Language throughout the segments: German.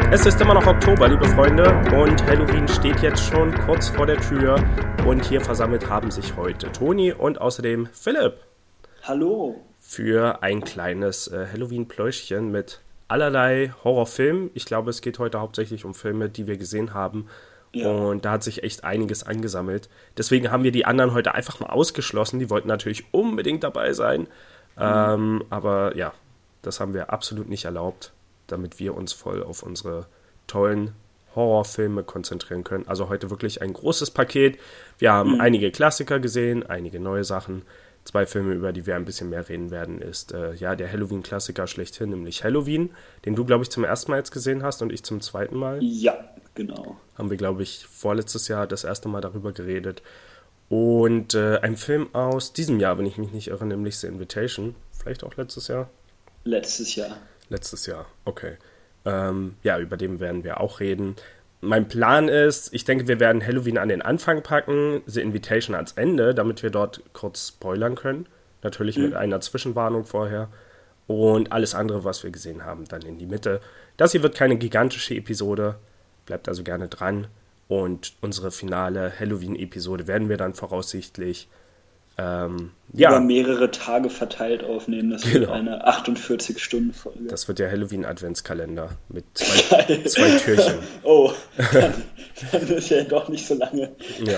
Es ist immer noch Oktober, liebe Freunde, und Halloween steht jetzt schon kurz vor der Tür. Und hier versammelt haben sich heute Toni und außerdem Philipp. Hallo. Für ein kleines Halloween-Pläuschchen mit allerlei Horrorfilmen. Ich glaube, es geht heute hauptsächlich um Filme, die wir gesehen haben. Ja. Und da hat sich echt einiges angesammelt. Deswegen haben wir die anderen heute einfach mal ausgeschlossen. Die wollten natürlich unbedingt dabei sein. Aber ja, das haben wir absolut nicht erlaubt, damit wir uns voll auf unsere tollen Horrorfilme konzentrieren können. Also heute wirklich ein großes Paket. Wir haben einige Klassiker gesehen, einige neue Sachen. 2 Filme, über die wir ein bisschen mehr reden werden, ist der Halloween-Klassiker schlechthin, nämlich Halloween, den du, glaube ich, zum ersten Mal jetzt gesehen hast und ich zum zweiten Mal. Ja, genau. Haben wir, glaube ich, vorletztes Jahr das erste Mal darüber geredet. Und ein Film aus diesem Jahr, wenn ich mich nicht irre, nämlich The Invitation. Vielleicht auch letztes Jahr? Letztes Jahr. Letztes Jahr, okay. Über den werden wir auch reden. Mein Plan ist, ich denke, wir werden Halloween an den Anfang packen, The Invitation ans Ende, damit wir dort kurz spoilern können. Natürlich mit einer Zwischenwarnung vorher. Und alles andere, was wir gesehen haben, dann in die Mitte. Das hier wird keine gigantische Episode, bleibt also gerne dran. Und unsere finale Halloween-Episode werden wir dann voraussichtlich über mehrere Tage verteilt aufnehmen. Das wird eine 48-Stunden-Folge. Das wird der Halloween-Adventskalender mit zwei Türchen. Oh, dann ist ja doch nicht so lange.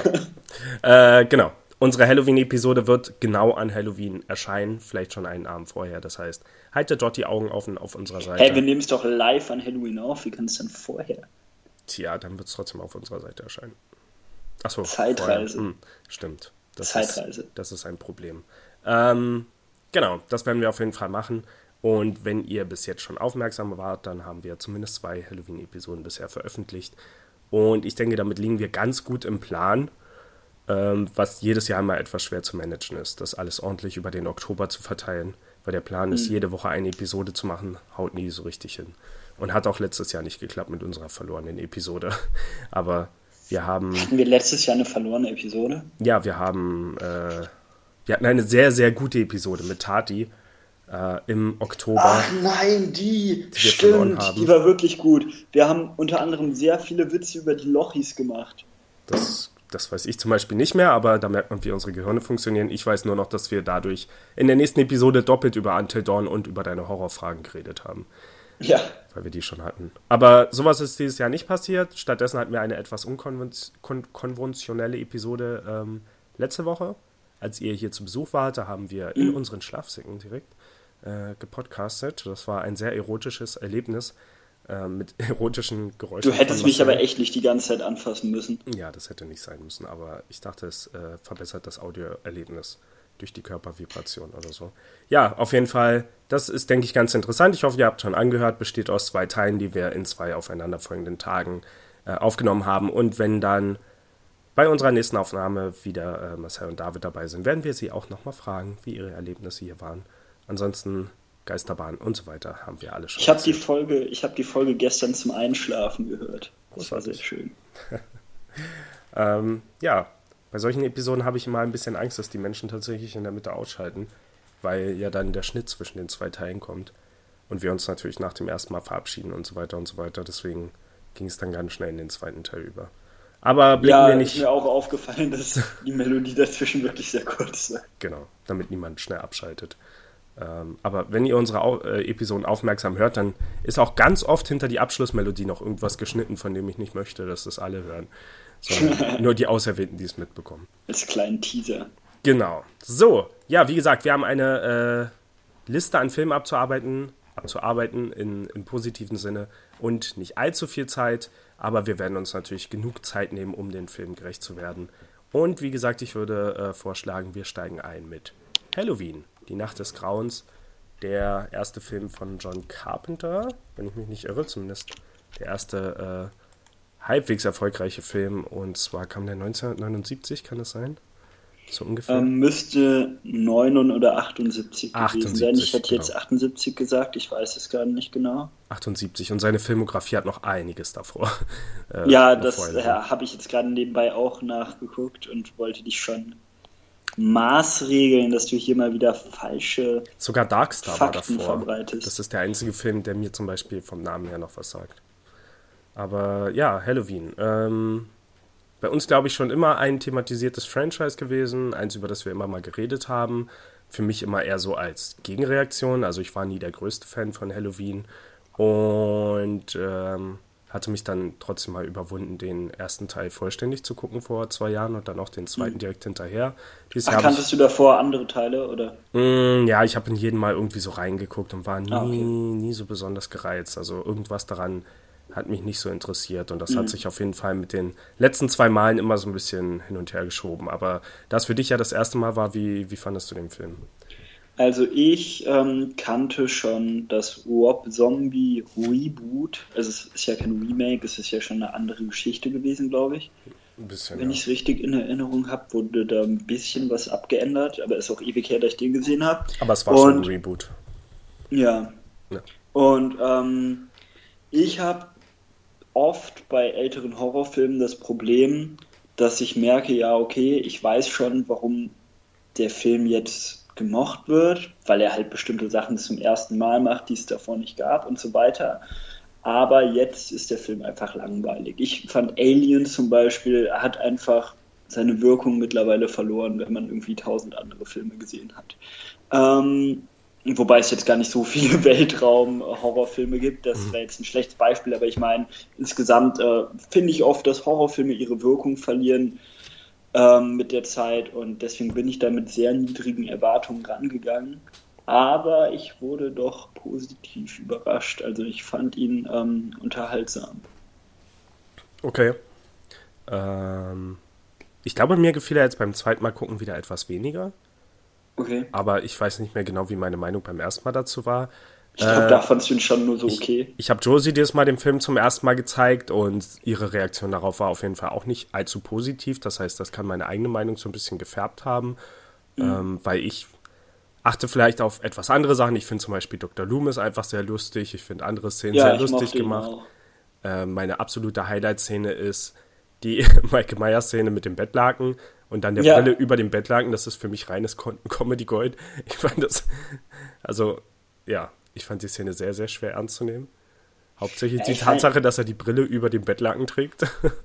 Ja. Genau. Unsere Halloween-Episode wird genau an Halloween erscheinen, vielleicht schon einen Abend vorher. Das heißt, haltet dort die Augen offen auf unserer Seite. Hey, wir nehmen es doch live an Halloween auf. Wie kann es denn vorher? Tja, dann wird es trotzdem auf unserer Seite erscheinen. Achso. Zeitreise. Stimmt. Zeitreise. Das ist ein Problem. Genau, das werden wir auf jeden Fall machen. Und wenn ihr bis jetzt schon aufmerksam wart, dann haben wir zumindest 2 Halloween-Episoden bisher veröffentlicht. Und ich denke, damit liegen wir ganz gut im Plan, was jedes Jahr immer etwas schwer zu managen ist, das alles ordentlich über den Oktober zu verteilen. Weil der Plan ist, jede Woche eine Episode zu machen, haut nie so richtig hin. Und hat auch letztes Jahr nicht geklappt mit unserer verlorenen Episode. Aber hatten wir letztes Jahr eine verlorene Episode? Ja, wir hatten eine sehr, sehr gute Episode mit Tati im Oktober. Ach nein, stimmt, die war wirklich gut. Wir haben unter anderem sehr viele Witze über die Lochis gemacht. Das weiß ich zum Beispiel nicht mehr, aber da merkt man, wie unsere Gehirne funktionieren. Ich weiß nur noch, dass wir dadurch in der nächsten Episode doppelt über Until Dawn und über deine Horrorfragen geredet haben. Ja. Weil wir die schon hatten. Aber sowas ist dieses Jahr nicht passiert. Stattdessen hatten wir eine etwas unkonventionelle Episode letzte Woche. Als ihr hier zu Besuch wart, da haben wir in unseren Schlafsäcken direkt gepodcastet. Das war ein sehr erotisches Erlebnis mit erotischen Geräuschen. Du hättest mich aber echt nicht die ganze Zeit anfassen müssen. Ja, das hätte nicht sein müssen. Aber ich dachte, es verbessert das Audioerlebnis durch die Körpervibration oder so. Ja, auf jeden Fall, das ist, denke ich, ganz interessant. Ich hoffe, ihr habt schon angehört, besteht aus 2 Teilen, die wir in 2 aufeinanderfolgenden Tagen aufgenommen haben. Und wenn dann bei unserer nächsten Aufnahme wieder Marcel und David dabei sind, werden wir sie auch nochmal fragen, wie ihre Erlebnisse hier waren. Ansonsten Geisterbahn und so weiter haben wir alle schon. Ich habe die Folge gestern zum Einschlafen gehört. Das war sehr schön. Bei solchen Episoden habe ich immer ein bisschen Angst, dass die Menschen tatsächlich in der Mitte ausschalten, weil ja dann der Schnitt zwischen den 2 Teilen kommt und wir uns natürlich nach dem ersten Mal verabschieden und so weiter und so weiter. Deswegen ging es dann ganz schnell in den zweiten Teil über. Aber blicken wir nicht... ist mir auch aufgefallen, dass die Melodie dazwischen wirklich sehr kurz war. Genau, damit niemand schnell abschaltet. Aber wenn ihr unsere Episoden aufmerksam hört, dann ist auch ganz oft hinter die Abschlussmelodie noch irgendwas geschnitten, von dem ich nicht möchte, dass das alle hören. Sondern nur die Auserwählten, die es mitbekommen. Als kleinen Teaser. Genau. So, ja, wie gesagt, wir haben eine Liste an Filmen abzuarbeiten im positiven Sinne und nicht allzu viel Zeit, aber wir werden uns natürlich genug Zeit nehmen, um den Film gerecht zu werden. Und wie gesagt, ich würde vorschlagen, wir steigen ein mit Halloween, die Nacht des Grauens, der erste Film von John Carpenter, wenn ich mich nicht irre, zumindest der erste halbwegs erfolgreiche Film, und zwar kam der 1979, kann das sein? So ungefähr? Müsste 79 oder 78 gewesen sein. Ich hätte genau. Jetzt 78 gesagt, ich weiß es gar nicht genau. 78, und seine Filmografie hat noch einiges davor. Das habe ich jetzt gerade nebenbei auch nachgeguckt und wollte dich schon maßregeln, dass du hier mal wieder falsche Sogar Darkstar Fakten war davor. verbreitest. Das ist der einzige Film, der mir zum Beispiel vom Namen her noch was sagt. Aber ja, Halloween. Bei uns, glaube ich, schon immer ein thematisiertes Franchise gewesen, eins, über das wir immer mal geredet haben. Für mich immer eher so als Gegenreaktion. Also ich war nie der größte Fan von Halloween und hatte mich dann trotzdem mal überwunden, den ersten Teil vollständig zu gucken vor 2 Jahren und dann auch den zweiten direkt hinterher. Kanntest du davor andere Teile, oder? Ja, ich habe in jeden Mal irgendwie so reingeguckt und war nie so besonders gereizt. Also irgendwas daran hat mich nicht so interessiert und das hat sich auf jeden Fall mit den letzten 2 Malen immer so ein bisschen hin und her geschoben. Aber da es für dich ja das erste Mal war, wie fandest du den Film? Also ich kannte schon das Rob Zombie Reboot. Also es ist ja kein Remake, es ist ja schon eine andere Geschichte gewesen, glaube ich. Ein bisschen, Wenn ich es richtig in Erinnerung habe, wurde da ein bisschen was abgeändert, aber ist auch ewig her, dass ich den gesehen habe. Aber es war schon ein Reboot. Ja. Und ich habe oft bei älteren Horrorfilmen das Problem, dass ich merke, ja okay, ich weiß schon, warum der Film jetzt gemocht wird, weil er halt bestimmte Sachen zum ersten Mal macht, die es davor nicht gab und so weiter. Aber jetzt ist der Film einfach langweilig. Ich fand Alien zum Beispiel hat einfach seine Wirkung mittlerweile verloren, wenn man irgendwie 1000 andere Filme gesehen hat. Wobei es jetzt gar nicht so viele Weltraum-Horrorfilme gibt, das wäre jetzt ein schlechtes Beispiel, aber ich meine, insgesamt finde ich oft, dass Horrorfilme ihre Wirkung verlieren mit der Zeit und deswegen bin ich da mit sehr niedrigen Erwartungen rangegangen. Aber ich wurde doch positiv überrascht. Also ich fand ihn unterhaltsam. Okay. Ich glaube, mir gefiel er jetzt beim zweiten Mal gucken wieder etwas weniger. Okay. Aber ich weiß nicht mehr genau, wie meine Meinung beim ersten Mal dazu war. Ich glaube, da fandst du ihn schon nur so okay. Ich habe Josie dieses Mal den Film zum ersten Mal gezeigt und ihre Reaktion darauf war auf jeden Fall auch nicht allzu positiv. Das heißt, das kann meine eigene Meinung so ein bisschen gefärbt haben, weil ich achte vielleicht auf etwas andere Sachen. Ich finde zum Beispiel Dr. Loomis einfach sehr lustig. Ich finde andere Szenen sehr lustig gemacht. Meine absolute Highlight-Szene ist die Michael Myers-Szene mit dem Bettlaken und dann der Brille über dem Bettlaken. Das ist für mich reines Comedy-Gold. Ich fand das, ich fand die Szene sehr, sehr schwer ernst zu nehmen. Hauptsächlich die Tatsache, dass er die Brille über dem Bettlaken trägt.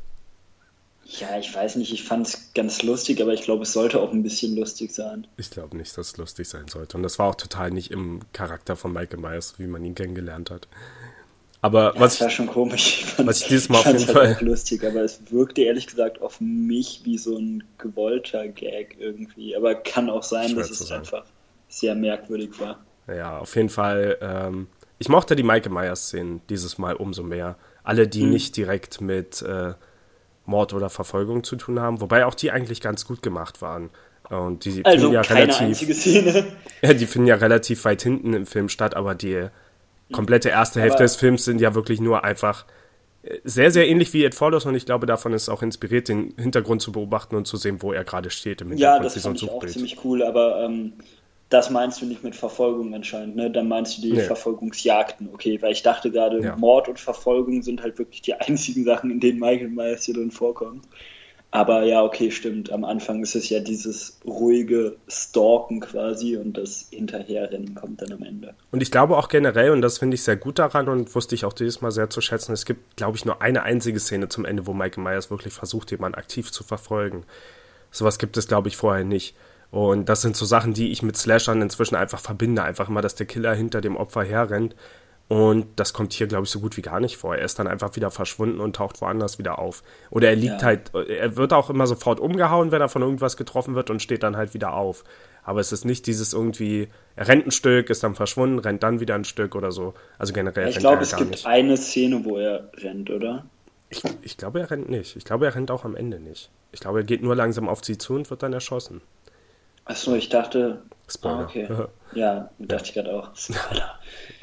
Ja, ich weiß nicht, ich fand es ganz lustig, aber ich glaube, es sollte auch ein bisschen lustig sein. Ich glaube nicht, dass es lustig sein sollte. Und das war auch total nicht im Charakter von Michael Myers, wie man ihn kennengelernt hat. Aber das war schon komisch. Was ich dieses Mal auf jeden Fall auch lustig, aber es wirkte ehrlich gesagt auf mich wie so ein gewollter Gag irgendwie. Aber kann auch sein, dass es einfach sehr merkwürdig war. Ja, auf jeden Fall. Ich mochte die Michael Myers-Szenen dieses Mal umso mehr. Alle, die nicht direkt mit Mord oder Verfolgung zu tun haben, wobei auch die eigentlich ganz gut gemacht waren. Und die finden ja keine einzige Szene. Ja, die finden ja relativ weit hinten im Film statt, aber die komplette erste Hälfte des Films sind ja wirklich nur einfach sehr, sehr ähnlich wie It Follows und ich glaube, davon ist es auch inspiriert, den Hintergrund zu beobachten und zu sehen, wo er gerade steht im Hintergrund. Ja, das fand ich auch ziemlich cool, aber das meinst du nicht mit Verfolgung anscheinend, ne? Dann meinst du die Verfolgungsjagden, okay, weil ich dachte gerade, Mord und Verfolgung sind halt wirklich die einzigen Sachen, in denen Michael Myers hier drin vorkommt. Aber ja, okay, stimmt, am Anfang ist es ja dieses ruhige Stalken quasi und das Hinterherrennen kommt dann am Ende. Und ich glaube auch generell, und das finde ich sehr gut daran und wusste ich auch dieses Mal sehr zu schätzen, es gibt, glaube ich, nur eine einzige Szene zum Ende, wo Michael Myers wirklich versucht, jemanden aktiv zu verfolgen. Sowas gibt es, glaube ich, vorher nicht. Und das sind so Sachen, die ich mit Slashern inzwischen einfach verbinde. Einfach immer, dass der Killer hinter dem Opfer herrennt. Und das kommt hier, glaube ich, so gut wie gar nicht vor. Er ist dann einfach wieder verschwunden und taucht woanders wieder auf. Oder er liegt er wird auch immer sofort umgehauen, wenn er von irgendwas getroffen wird und steht dann halt wieder auf. Aber es ist nicht dieses irgendwie, er rennt ein Stück, ist dann verschwunden, rennt dann wieder ein Stück oder so. Also generell rennt er gar nicht. Ich glaube, es gibt eine Szene, wo er rennt, oder? Ich glaube, er rennt nicht. Ich glaube, er rennt auch am Ende nicht. Ich glaube, er geht nur langsam auf sie zu und wird dann erschossen. Achso, ich dachte... Spoiler. Okay. Ja, dachte ich gerade auch. Spoiler.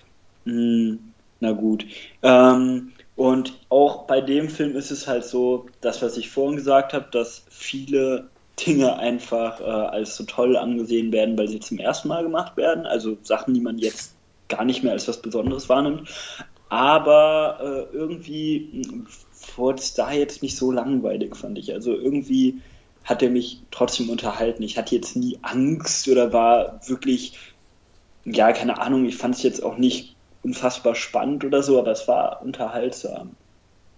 Na gut. Und auch bei dem Film ist es halt so, das, was ich vorhin gesagt habe, dass viele Dinge einfach als so toll angesehen werden, weil sie zum ersten Mal gemacht werden. Also Sachen, die man jetzt gar nicht mehr als was Besonderes wahrnimmt. Aber irgendwie wurde es da jetzt nicht so langweilig, fand ich. Also irgendwie hat er mich trotzdem unterhalten. Ich hatte jetzt nie Angst oder war wirklich, ja, keine Ahnung, ich fand es jetzt auch nicht unfassbar spannend oder so, aber es war unterhaltsam.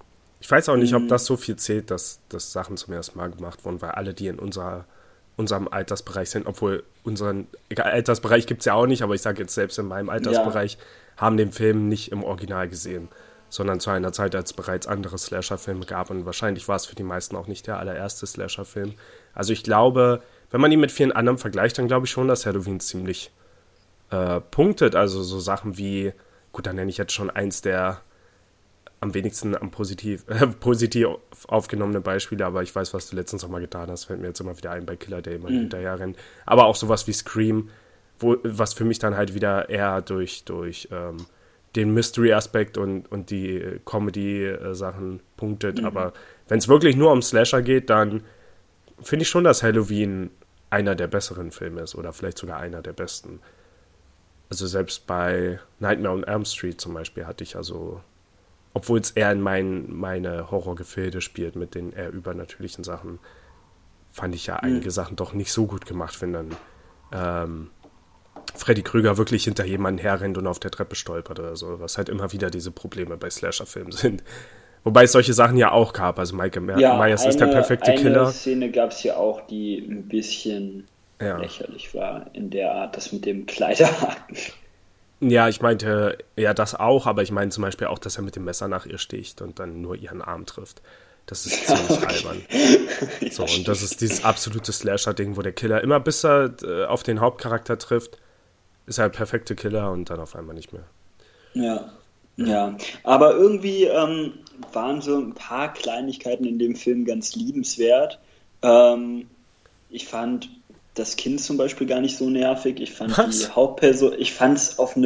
Ich weiß auch nicht, ob das so viel zählt, dass Sachen zum ersten Mal gemacht wurden, weil alle, die in unserem Altersbereich sind, obwohl unseren Altersbereich gibt es ja auch nicht, aber ich sage jetzt selbst in meinem Altersbereich, haben den Film nicht im Original gesehen, sondern zu einer Zeit, als es bereits andere Slasher-Filme gab und wahrscheinlich war es für die meisten auch nicht der allererste Slasher-Film. Also ich glaube, wenn man ihn mit vielen anderen vergleicht, dann glaube ich schon, dass Halloween ziemlich punktet, also so Sachen wie, gut, dann nenne ich jetzt schon eins der am wenigsten positiv aufgenommene Beispiele, aber ich weiß, was du letztens noch mal getan hast, fällt mir jetzt immer wieder ein bei Killer Day, man hinterher rennt. Aber auch sowas wie Scream, was für mich dann halt wieder eher durch den Mystery-Aspekt und die Comedy-Sachen punktet. Aber wenn es wirklich nur um Slasher geht, dann finde ich schon, dass Halloween einer der besseren Filme ist oder vielleicht sogar einer der besten. Also selbst bei Nightmare on Elm Street zum Beispiel hatte ich also, obwohl es eher in meine Horrorgefilde spielt mit den eher übernatürlichen Sachen, fand ich ja einige Sachen doch nicht so gut gemacht, wenn dann Freddy Krüger wirklich hinter jemanden herrennt und auf der Treppe stolpert oder so, was halt immer wieder diese Probleme bei Slasher-Filmen sind. Wobei es solche Sachen ja auch gab, also Michael Myers ist der perfekte Killer. Eine Szene gab es ja auch, die ein bisschen lächerlich war, in der Art, das mit dem Kleiderhaken. Ja, ich meinte, ja, das auch, aber ich meine zum Beispiel auch, dass er mit dem Messer nach ihr sticht und dann nur ihren Arm trifft. Das ist ziemlich albern. So, und das ist dieses absolute Slasher-Ding, wo der Killer immer bis er auf den Hauptcharakter trifft, ist er der perfekte Killer und dann auf einmal nicht mehr. Ja. Aber irgendwie waren so ein paar Kleinigkeiten in dem Film ganz liebenswert. Ich fand das Kind zum Beispiel gar nicht so nervig. Ich fand die Hauptperson, ich fand,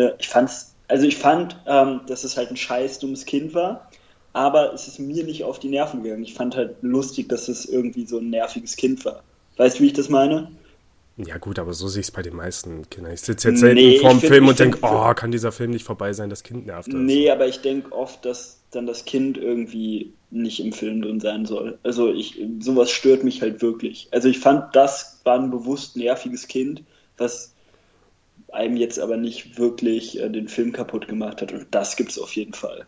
dass es halt ein scheiß dummes Kind war, aber es ist mir nicht auf die Nerven gegangen. Ich fand halt lustig, dass es irgendwie so ein nerviges Kind war. Weißt du, wie ich das meine? Ja gut, aber so sehe ich es bei den meisten Kindern. Ich sitze jetzt selten vorm Film und denke, kann dieser Film nicht vorbei sein, das Kind nervt. Nee, aber ich denke oft, dass dann das Kind irgendwie nicht im Film drin sein soll. Also sowas stört mich halt wirklich. Also ich fand, das war ein bewusst nerviges Kind, was einem jetzt aber nicht wirklich den Film kaputt gemacht hat. Und das gibt's auf jeden Fall.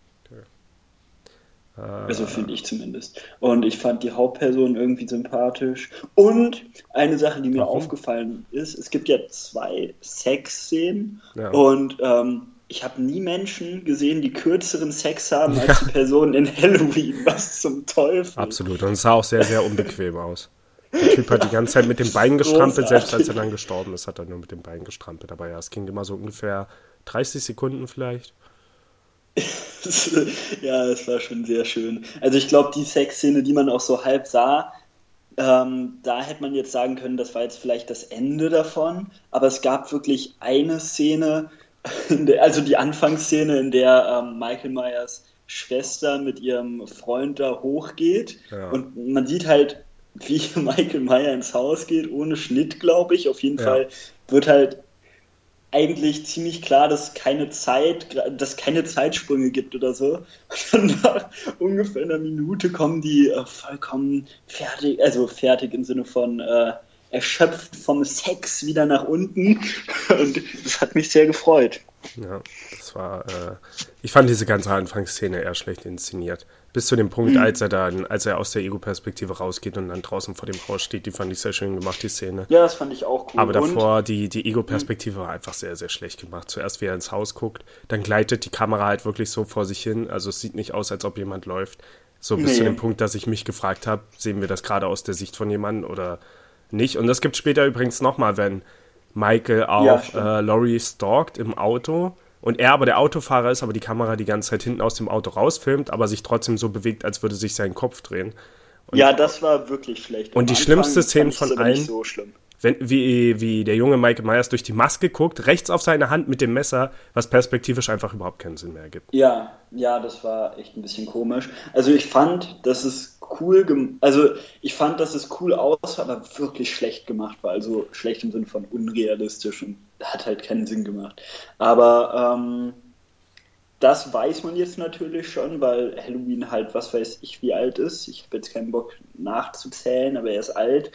Also finde ich zumindest. Und ich fand die Hauptperson irgendwie sympathisch. Und eine Sache, die mir aufgefallen ist, es gibt ja 2 Sexszenen und ich habe nie Menschen gesehen, die kürzeren Sex haben als die Personen in Halloween. Was zum Teufel. Absolut. Und es sah auch sehr, sehr unbequem aus. Der Typ hat die ganze Zeit mit den Beinen gestrampelt, selbst als er dann gestorben ist, hat er nur mit den Beinen gestrampelt. Aber ja, es ging immer so ungefähr 30 Sekunden vielleicht. Ja, es war schon sehr schön. Also ich glaube, die Sexszene, die man auch so halb sah, da hätte man jetzt sagen können, das war jetzt vielleicht das Ende davon, aber es gab wirklich eine Szene, also die Anfangsszene, in der Michael Myers Schwester mit ihrem Freund da hochgeht und man sieht halt, wie Michael Myers ins Haus geht, ohne Schnitt, glaube ich. Auf jeden Fall wird halt eigentlich ziemlich klar, dass es keine Zeitsprünge gibt oder so. Und dann nach ungefähr einer Minute kommen die vollkommen fertig im Sinne von erschöpft vom Sex wieder nach unten. Und das hat mich sehr gefreut. Ja, das war, ich fand diese ganze Anfangsszene eher schlecht inszeniert. Bis zu dem Punkt, als er aus der Ego-Perspektive rausgeht und dann draußen vor dem Haus steht, die fand ich sehr schön gemacht, die Szene. Ja, das fand ich auch cool. Aber davor, die Ego-Perspektive war einfach sehr, sehr schlecht gemacht. Zuerst, wie er ins Haus guckt, dann gleitet die Kamera halt wirklich so vor sich hin. Also es sieht nicht aus, als ob jemand läuft. So bis zu dem Punkt, dass ich mich gefragt habe, sehen wir das gerade aus der Sicht von jemandem oder nicht? Und das gibt es später übrigens nochmal, wenn Michael auch Laurie stalkt im Auto und er aber der Autofahrer ist, aber die Kamera die ganze Zeit hinten aus dem Auto rausfilmt, aber sich trotzdem so bewegt, als würde sich sein Kopf drehen. Und ja, das war wirklich schlecht. Und die schlimmste Szene von allen, so schlimm. wie der junge Michael Myers durch die Maske guckt, rechts auf seine Hand mit dem Messer, was perspektivisch einfach überhaupt keinen Sinn mehr ergibt. Ja, das war echt ein bisschen komisch. Also ich fand, dass es cool aus, aber wirklich schlecht gemacht war. Also schlecht im Sinne von unrealistisch und hat halt keinen Sinn gemacht. Aber das weiß man jetzt natürlich schon, weil Halloween halt, was weiß ich, wie alt ist. Ich habe jetzt keinen Bock nachzuzählen, aber er ist alt.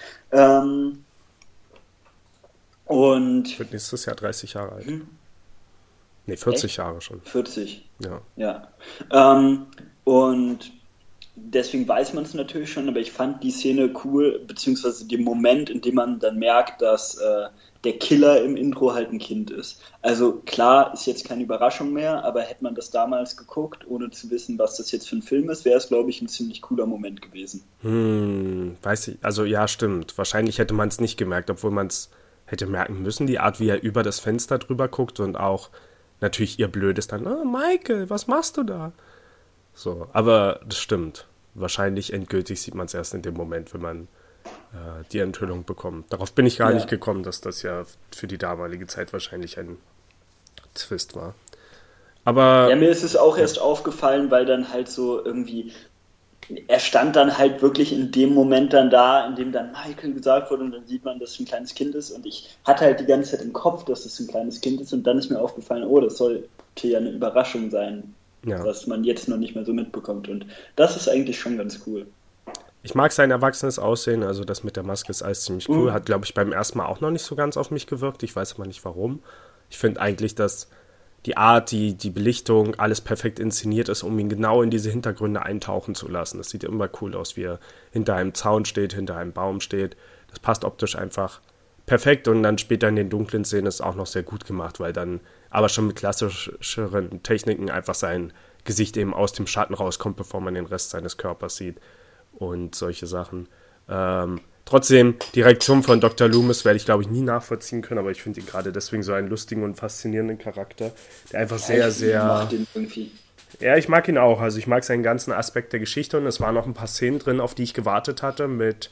Und wird nächstes Jahr 30 Jahre alt. Nee, 40 Jahre schon. 40? Ja. Und deswegen weiß man es natürlich schon, aber ich fand die Szene cool, beziehungsweise den Moment, in dem man dann merkt, dass der Killer im Intro halt ein Kind ist. Also klar, ist jetzt keine Überraschung mehr, aber hätte man das damals geguckt, ohne zu wissen, was das jetzt für ein Film ist, wäre es, glaube ich, ein ziemlich cooler Moment gewesen. Weiß ich, also ja, stimmt. Wahrscheinlich hätte man es nicht gemerkt, obwohl man es hätte merken müssen, die Art, wie er über das Fenster drüber guckt und auch natürlich ihr Blödes dann, oh, Michael, was machst du da? So, aber das stimmt. Wahrscheinlich endgültig sieht man es erst in dem Moment, wenn man die Enthüllung bekommt. Darauf bin ich gar nicht gekommen, dass das ja für die damalige Zeit wahrscheinlich ein Twist war. Aber ja, mir ist es auch erst aufgefallen, weil dann halt so irgendwie, er stand dann halt wirklich in dem Moment dann da, in dem dann Michael gesagt wurde und dann sieht man, dass es ein kleines Kind ist und ich hatte halt die ganze Zeit im Kopf, dass es ein kleines Kind ist und dann ist mir aufgefallen, oh, das sollte ja eine Überraschung sein, was man jetzt noch nicht mehr so mitbekommt und das ist eigentlich schon ganz cool. ich mag sein erwachsenes Aussehen, also das mit der Maske ist alles ziemlich cool. Hat, glaube ich, beim ersten Mal auch noch nicht so ganz auf mich gewirkt. Ich weiß aber nicht warum. Ich finde eigentlich, dass die Art, die Belichtung, alles perfekt inszeniert ist, um ihn genau in diese Hintergründe eintauchen zu lassen. Das sieht immer cool aus, wie er hinter einem Zaun steht, hinter einem Baum steht. Das passt optisch einfach perfekt und dann später in den dunklen Szenen ist auch noch sehr gut gemacht, weil dann aber schon mit klassischeren Techniken einfach sein Gesicht eben aus dem Schatten rauskommt, bevor man den Rest seines Körpers sieht und solche Sachen. Trotzdem, die Reaktion von Dr. Loomis werde ich, glaube ich, nie nachvollziehen können, aber ich finde ihn gerade deswegen so einen lustigen und faszinierenden Charakter, der einfach sehr... Ja, ich mag ihn auch. Also ich mag seinen ganzen Aspekt der Geschichte und es waren noch ein paar Szenen drin, auf die ich gewartet hatte mit...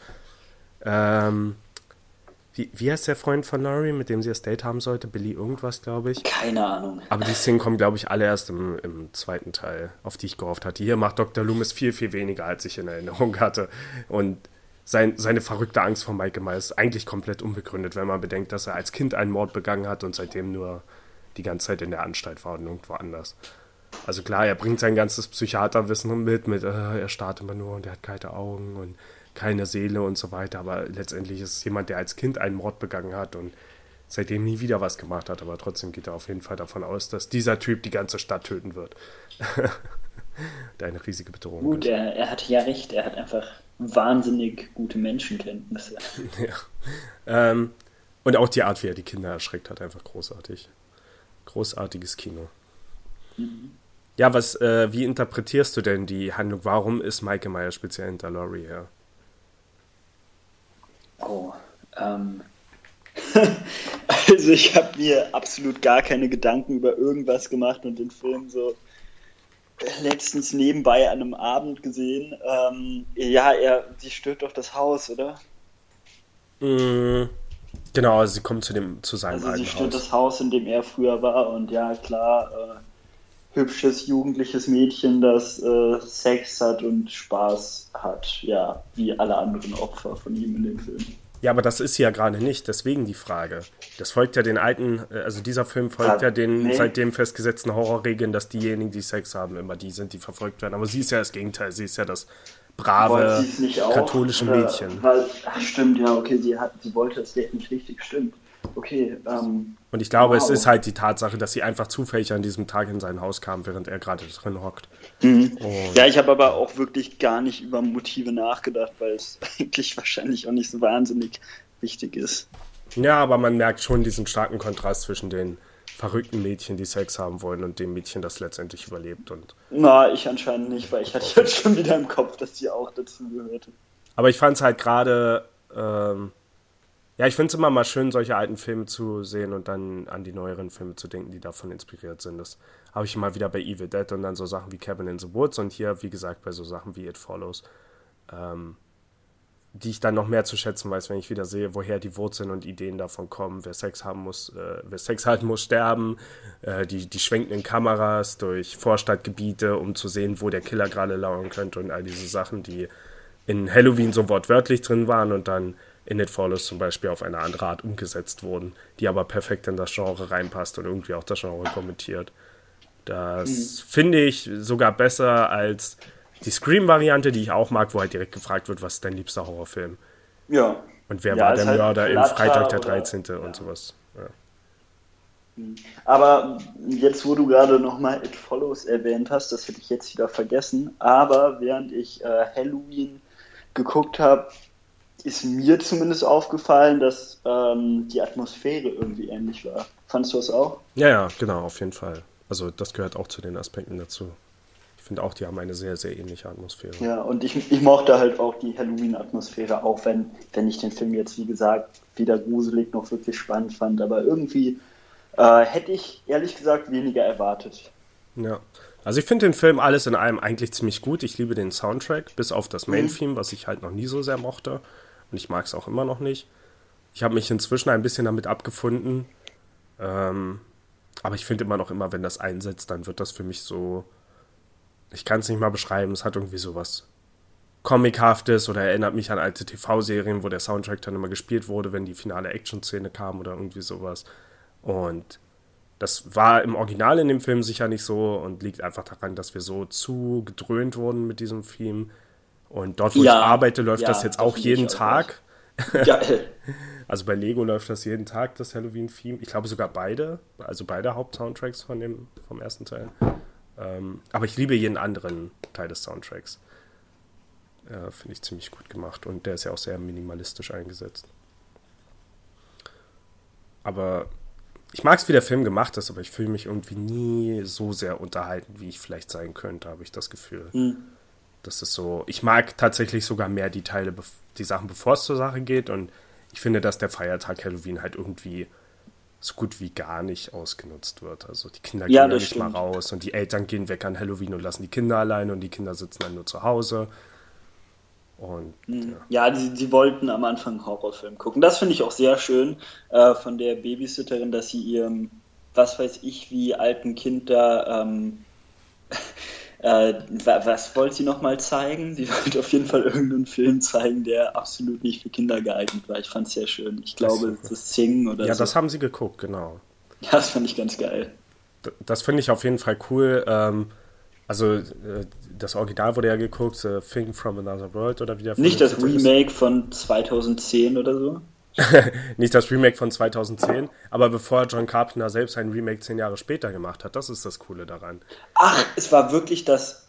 wie heißt der Freund von Laurie, mit dem sie das Date haben sollte? Billy irgendwas, glaube ich. Keine Ahnung. Aber die Szenen kommen, glaube ich, alle erst im zweiten Teil, auf die ich gehofft hatte. Hier macht Dr. Loomis viel, viel weniger, als ich in Erinnerung hatte. Und seine verrückte Angst vor Michael Myers ist eigentlich komplett unbegründet, wenn man bedenkt, dass er als Kind einen Mord begangen hat und seitdem nur die ganze Zeit in der Anstalt war und nirgendwo anders. Also klar, er bringt sein ganzes Psychiaterwissen mit er starrt immer nur und er hat kalte Augen und keine Seele und so weiter, aber letztendlich ist es jemand, der als Kind einen Mord begangen hat und seitdem nie wieder was gemacht hat, aber trotzdem geht er auf jeden Fall davon aus, dass dieser Typ die ganze Stadt töten wird. Der eine riesige Bedrohung Gut, er hatte ja recht, er hat einfach wahnsinnig gute Menschenkenntnisse. Ja. Und auch die Art, wie er die Kinder erschreckt hat, einfach großartig. Großartiges Kino. Mhm. Ja, wie interpretierst du denn die Handlung? Warum ist Michael Myers speziell hinter Laurie her? Also ich habe mir absolut gar keine Gedanken über irgendwas gemacht und den Film so letztens nebenbei an einem Abend gesehen. Sie stört doch das Haus, oder? Genau, also sie kommt zu seinem alten Haus. Sie stört das Haus, in dem er früher war und ja, klar, hübsches, jugendliches Mädchen, das Sex hat und Spaß hat. Ja, wie alle anderen Opfer von ihm in dem Film. Ja, aber das ist sie ja gerade nicht, deswegen die Frage. Das folgt ja den alten, also dieser Film folgt den seitdem festgesetzten Horrorregeln, dass diejenigen, die Sex haben, immer die sind, die verfolgt werden. Aber sie ist ja das Gegenteil, sie ist ja das brave, katholische Mädchen. Stimmt, ja, okay, sie wollte das Date nicht richtig, stimmt. Okay, und ich glaube, es ist halt die Tatsache, dass sie einfach zufällig an diesem Tag in sein Haus kam, während er gerade drin hockt. Mhm. Ja, ich habe aber auch wirklich gar nicht über Motive nachgedacht, weil es eigentlich wahrscheinlich auch nicht so wahnsinnig wichtig ist. Ja, aber man merkt schon diesen starken Kontrast zwischen den verrückten Mädchen, die Sex haben wollen, und dem Mädchen, das letztendlich überlebt. Na, ich anscheinend nicht, weil ich hatte jetzt schon wieder im Kopf, dass sie auch dazu gehörte. Aber ich fand es halt gerade... Ja, ich finde es immer mal schön, solche alten Filme zu sehen und dann an die neueren Filme zu denken, die davon inspiriert sind. Das habe ich immer wieder bei Evil Dead und dann so Sachen wie Cabin in the Woods und hier, wie gesagt, bei so Sachen wie It Follows, die ich dann noch mehr zu schätzen weiß, wenn ich wieder sehe, woher die Wurzeln und Ideen davon kommen. Wer Sex halten muss, sterben. Die schwenkenden Kameras durch Vorstadtgebiete, um zu sehen, wo der Killer gerade lauern könnte und all diese Sachen, die in Halloween so wortwörtlich drin waren und dann in It Follows zum Beispiel auf eine andere Art umgesetzt wurden, die aber perfekt in das Genre reinpasst und irgendwie auch das Genre kommentiert. Das finde ich sogar besser als die Scream-Variante, die ich auch mag, wo halt direkt gefragt wird, was ist dein liebster Horrorfilm? Ja. Und wer war der Mörder im Freitag der 13. Ja. und sowas. Ja. Aber jetzt, wo du gerade nochmal It Follows erwähnt hast, das hätte ich jetzt wieder vergessen, aber während ich Halloween geguckt habe, ist mir zumindest aufgefallen, dass die Atmosphäre irgendwie ähnlich war. Fandest du das auch? Ja, ja, genau, auf jeden Fall. Also das gehört auch zu den Aspekten dazu. Ich finde auch, die haben eine sehr, sehr ähnliche Atmosphäre. Ja, und ich mochte halt auch die Halloween-Atmosphäre, auch wenn ich den Film jetzt, wie gesagt, weder gruselig noch wirklich spannend fand. Aber irgendwie hätte ich ehrlich gesagt weniger erwartet. Ja. Also ich finde den Film alles in allem eigentlich ziemlich gut. Ich liebe den Soundtrack, bis auf das Main-Theme, was ich halt noch nie so sehr mochte. Und ich mag es auch immer noch nicht. Ich habe mich inzwischen ein bisschen damit abgefunden. Aber ich finde immer, wenn das einsetzt, dann wird das für mich so... Ich kann es nicht mal beschreiben. Es hat irgendwie sowas Comichaftes oder erinnert mich an alte TV-Serien, wo der Soundtrack dann immer gespielt wurde, wenn die finale Action-Szene kam oder irgendwie sowas. Und das war im Original in dem Film sicher nicht so und liegt einfach daran, dass wir so zu gedröhnt wurden mit diesem Theme. Und dort, wo ich arbeite, läuft das jetzt auch jeden Tag. Geil. Also bei Lego läuft das jeden Tag, das Halloween-Theme. Ich glaube sogar beide, also beide Hauptsoundtracks vom ersten Teil. Aber ich liebe jeden anderen Teil des Soundtracks. Finde ich ziemlich gut gemacht und der ist ja auch sehr minimalistisch eingesetzt. Aber ich mag es, wie der Film gemacht ist, aber ich fühle mich irgendwie nie so sehr unterhalten, wie ich vielleicht sein könnte, habe ich das Gefühl. Das ist so, ich mag tatsächlich sogar mehr die Teile, die Sachen, bevor es zur Sache geht, und ich finde, dass der Feiertag Halloween halt irgendwie so gut wie gar nicht ausgenutzt wird. Also die Kinder gehen ja nicht mal raus und die Eltern gehen weg an Halloween und lassen die Kinder alleine und die Kinder sitzen dann nur zu Hause. Und, ja, sie wollten am Anfang einen Horrorfilm gucken. Das finde ich auch sehr schön von der Babysitterin, dass sie ihrem, was weiß ich, wie alten Kind da, was wollte sie nochmal zeigen? Sie wollte auf jeden Fall irgendeinen Film zeigen, der absolut nicht für Kinder geeignet war. Ich fand es sehr schön. Ich glaube, das Singen oder ja, so. das haben sie geguckt, genau. Ja, das fand ich ganz geil. Das finde ich auf jeden Fall cool. Also das Original wurde ja geguckt, The Thing from Another World oder wie der Nicht das Remake von 2010 oder so? Nicht das Remake von 2010, aber bevor John Carpenter selbst ein Remake 10 Jahre später gemacht hat. Das ist das Coole daran. Ach, es war wirklich das...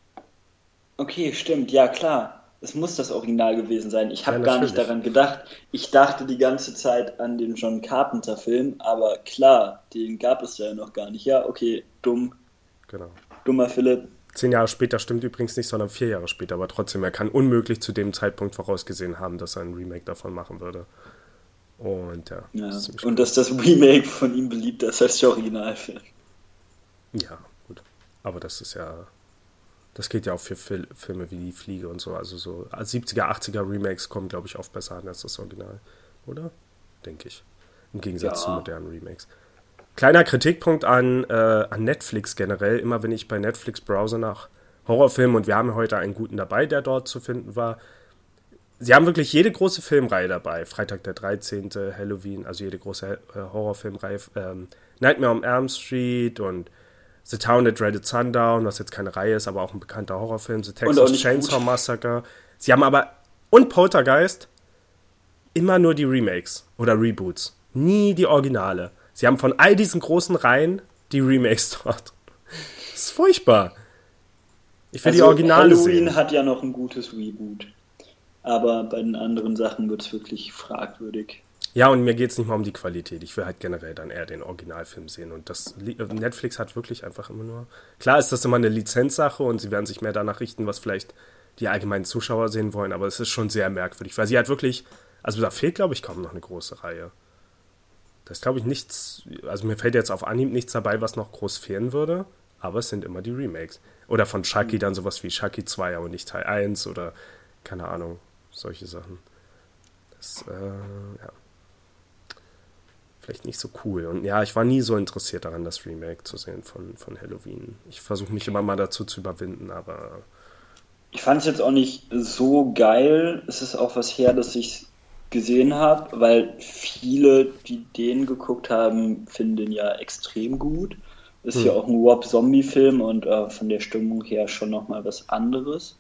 Okay, stimmt, ja klar. Es muss das Original gewesen sein. Ich habe gar nicht daran gedacht. Ich dachte die ganze Zeit an den John Carpenter-Film, aber klar, den gab es ja noch gar nicht. Ja, okay, dumm. Genau. Dummer Philipp. 10 Jahre später stimmt übrigens nicht, sondern 4 Jahre später. Aber trotzdem, er kann unmöglich zu dem Zeitpunkt vorausgesehen haben, dass er ein Remake davon machen würde. Und ja. Und cool, dass das Remake von ihm beliebter ist als der Originalfilm. Ja, gut. Aber das ist ja... Das geht ja auch für Filme wie Die Fliege und so. Also so 70er, 80er Remakes kommen, glaube ich, oft besser an als das Original. Oder? Denke ich. Im Gegensatz zu modernen Remakes. Kleiner Kritikpunkt an Netflix generell. Immer wenn ich bei Netflix browse nach Horrorfilmen, und wir haben heute einen guten dabei, der dort zu finden war. Sie haben wirklich jede große Filmreihe dabei. Freitag der 13., Halloween, also jede große Horrorfilmreihe. Nightmare on Elm Street und The Town That Dreaded Sundown, was jetzt keine Reihe ist, aber auch ein bekannter Horrorfilm. The Texas Chainsaw Massacre. Sie haben aber, und Poltergeist, immer nur die Remakes oder Reboots. Nie die Originale. Sie haben von all diesen großen Reihen die Remakes dort. Das ist furchtbar. Ich will die Originale sehen. Halloween hat ja noch ein gutes Reboot. Aber bei den anderen Sachen wird es wirklich fragwürdig. Ja, und mir geht es nicht mal um die Qualität. Ich will halt generell dann eher den Originalfilm sehen. Und das Netflix hat wirklich einfach immer nur... Klar ist das immer eine Lizenzsache und sie werden sich mehr danach richten, was vielleicht die allgemeinen Zuschauer sehen wollen. Aber es ist schon sehr merkwürdig, weil sie halt wirklich... Also da fehlt, glaube ich, kaum noch eine große Reihe. Da ist, glaube ich, nichts... Also mir fällt jetzt auf Anhieb nichts dabei, was noch groß fehlen würde. Aber es sind immer die Remakes. Oder von Chucky dann sowas wie Chucky 2, aber nicht Teil 1 oder... Keine Ahnung, solche Sachen. Das, ja... Vielleicht nicht so cool. Und ja, ich war nie so interessiert daran, das Remake zu sehen von Halloween. Ich versuche mich immer mal dazu zu überwinden, aber... Ich fand es jetzt auch nicht so geil. Es ist auch was her, dass ich gesehen habe, weil viele, die den geguckt haben, finden den ja extrem gut. Ist ja auch ein Rob-Zombie-Film und von der Stimmung her schon nochmal was anderes.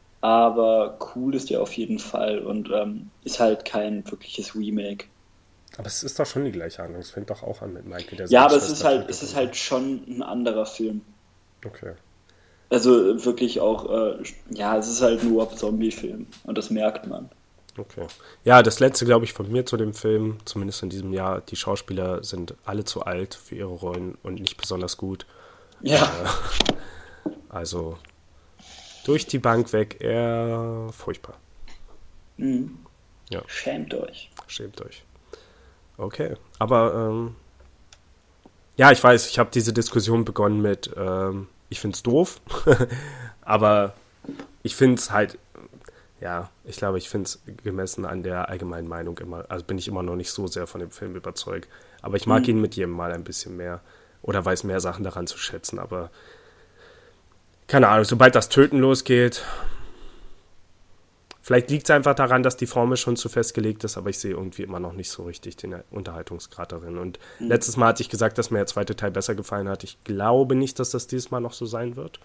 Aber cool ist der auf jeden Fall und ist halt kein wirkliches Remake. Aber es ist doch schon die gleiche Handlung. Es fängt doch auch an mit Michael, der Ja, seine aber Schwester tötet es ist und halt schon ein anderer Film. so. Okay. Also wirklich auch, ja, es ist halt nur ein Zombie-Film und das merkt man. Okay. Ja, das letzte, glaube ich, von mir zu dem Film, zumindest in diesem Jahr, die Schauspieler sind alle zu alt für ihre Rollen und nicht besonders gut. Ja, Also durch die Bank weg eher furchtbar. mhm. Ja, Schämt euch. schämt euch. Okay, aber ja, ich weiß, ich habe diese Diskussion begonnen mit, ich find's doof, aber ich find's halt, ja, ich glaube, ich find's gemessen an der allgemeinen Meinung immer, also bin ich immer noch nicht so sehr von dem Film überzeugt. Aber ich mag ihn mit jedem Mal ein bisschen mehr oder weiß mehr Sachen daran zu schätzen, aber keine Ahnung, sobald das Töten losgeht, vielleicht liegt es einfach daran, dass die Formel schon zu festgelegt ist, aber ich sehe irgendwie immer noch nicht so richtig den Unterhaltungsgrad darin. Und letztes Mal hatte ich gesagt, dass mir der zweite Teil besser gefallen hat. Ich glaube nicht, dass das dieses Mal noch so sein wird.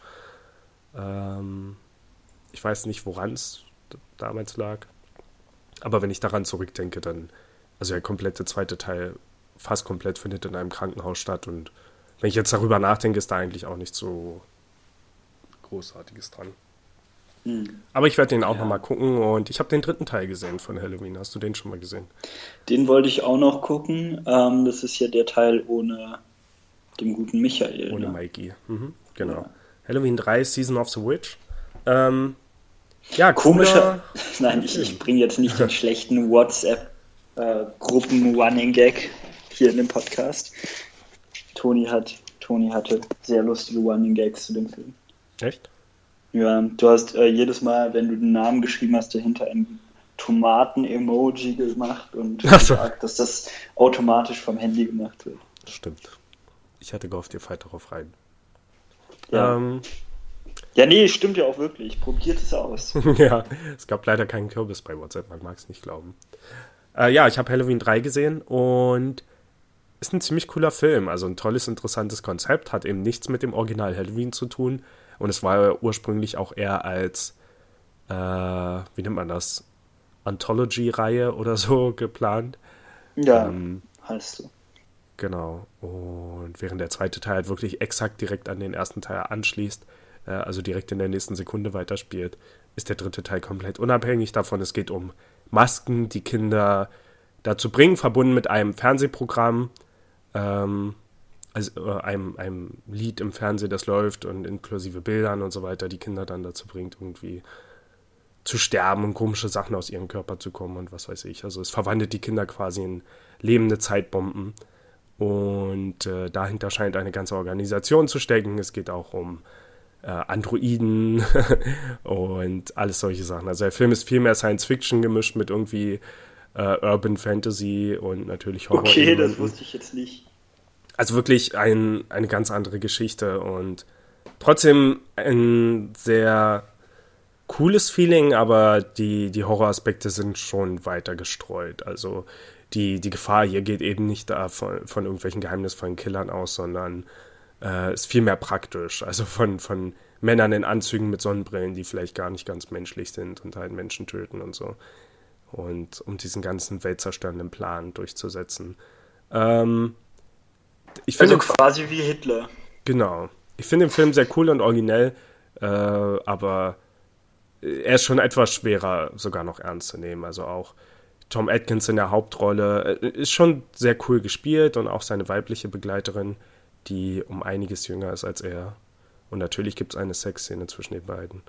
Ich weiß nicht, woran es damals lag. Aber wenn ich daran zurückdenke, dann, also der komplette zweite Teil, fast komplett findet in einem Krankenhaus statt. Und wenn ich jetzt darüber nachdenke, ist da eigentlich auch nicht so Großartiges dran. Aber ich werde den auch nochmal gucken und ich habe den dritten Teil gesehen von Halloween. Hast du den schon mal gesehen? Den wollte ich auch noch gucken. Das ist ja der Teil ohne den guten Michael. Ohne Ne? Mikey. Mhm, genau. Ja. Halloween 3, Season of the Witch. Ja, Komischer. cooler. Nein, ich bringe jetzt nicht den schlechten WhatsApp-Gruppen-Running-Gag hier in dem Podcast. Toni hatte sehr lustige Running Gags zu dem Film. Echt? Ja, du hast jedes Mal, wenn du den Namen geschrieben hast, dahinter ein Tomaten-Emoji gemacht und Ach so. gesagt, dass das automatisch vom Handy gemacht wird. Stimmt. Ich hatte gehofft, ihr fallt darauf rein. Ja. Ja, nee, stimmt ja auch wirklich. Probiert es aus. Ja, es gab leider keinen Kürbis bei WhatsApp, man mag es nicht glauben. Ja, ich habe Halloween 3 gesehen und ist ein ziemlich cooler Film. Also ein tolles, interessantes Konzept, hat eben nichts mit dem Original Halloween zu tun. Und es war ja ursprünglich auch eher als, wie nennt man das, Anthology-Reihe oder so geplant. Ja, heißt so. Genau. Und während der zweite Teil halt wirklich exakt direkt an den ersten Teil anschließt, also direkt in der nächsten Sekunde weiterspielt, ist der dritte Teil komplett unabhängig davon. Es geht um Masken, die Kinder dazu bringen, verbunden mit einem Fernsehprogramm, also einem Lied im Fernsehen, das läuft und inklusive Bildern und so weiter, die Kinder dann dazu bringt, irgendwie zu sterben und komische Sachen aus ihrem Körper zu kommen und was weiß ich. Also es verwandelt die Kinder quasi in lebende Zeitbomben. Und dahinter scheint eine ganze Organisation zu stecken. Es geht auch um Androiden und alles solche Sachen. Also der Film ist viel mehr Science Fiction gemischt mit irgendwie Urban Fantasy und natürlich Horror. Okay, das wusste ich jetzt nicht. Also wirklich eine ganz andere Geschichte und trotzdem ein sehr cooles Feeling, aber die Horroraspekte sind schon weiter gestreut. Also die Gefahr hier geht eben nicht da von irgendwelchen geheimnisvollen Killern aus, sondern ist viel mehr praktisch. Also von Männern in Anzügen mit Sonnenbrillen, die vielleicht gar nicht ganz menschlich sind und halt Menschen töten und so. Und um diesen ganzen weltzerstörenden Plan durchzusetzen. Ich finde Also quasi wie Hitler. Genau. Ich finde den Film sehr cool und originell, aber er ist schon etwas schwerer sogar noch ernst zu nehmen. Also auch Tom Atkins in der Hauptrolle ist schon sehr cool gespielt und auch seine weibliche Begleiterin, die um einiges jünger ist als er. Und natürlich gibt es eine Sexszene zwischen den beiden.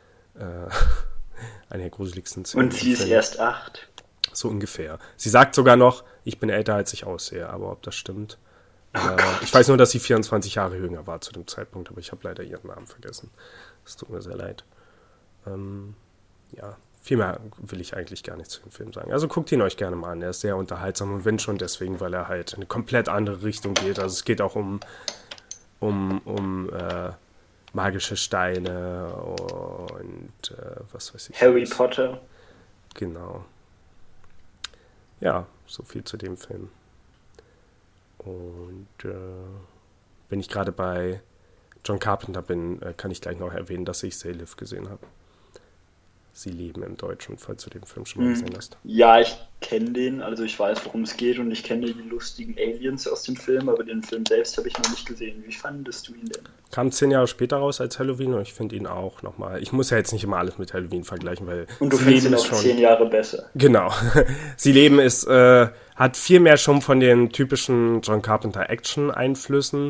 Eine der gruseligsten Szenen. Und sie ist erst 8. So ungefähr. Sie sagt sogar noch, ich bin älter als ich aussehe, aber ob das stimmt. Ich weiß nur, dass sie 24 Jahre jünger war zu dem Zeitpunkt, aber ich habe leider ihren Namen vergessen. Es tut mir sehr leid. Ja, viel mehr will ich eigentlich gar nicht zu dem Film sagen. Also guckt ihn euch gerne mal an, er ist sehr unterhaltsam und wenn schon deswegen, weil er halt in eine komplett andere Richtung geht. Also es geht auch um magische Steine und was weiß ich. Harry Potter. Genau. Ja, so viel zu dem Film. Und wenn ich gerade bei John Carpenter bin, kann ich gleich noch erwähnen, dass ich Say Live gesehen habe. Sie leben im Deutschen, falls du den Film schon mal gesehen hast. Ja, ich kenne den, also ich weiß, worum es geht und ich kenne die lustigen Aliens aus dem Film, aber den Film selbst habe ich noch nicht gesehen. Wie fandest du ihn denn? Kam 10 Jahre später raus als Halloween und ich finde ihn auch nochmal. Ich muss ja jetzt nicht immer alles mit Halloween vergleichen, weil und du findest ihn auch schon 10 Jahre besser. Genau. Sie leben ist, hat viel mehr schon von den typischen John Carpenter Action-Einflüssen.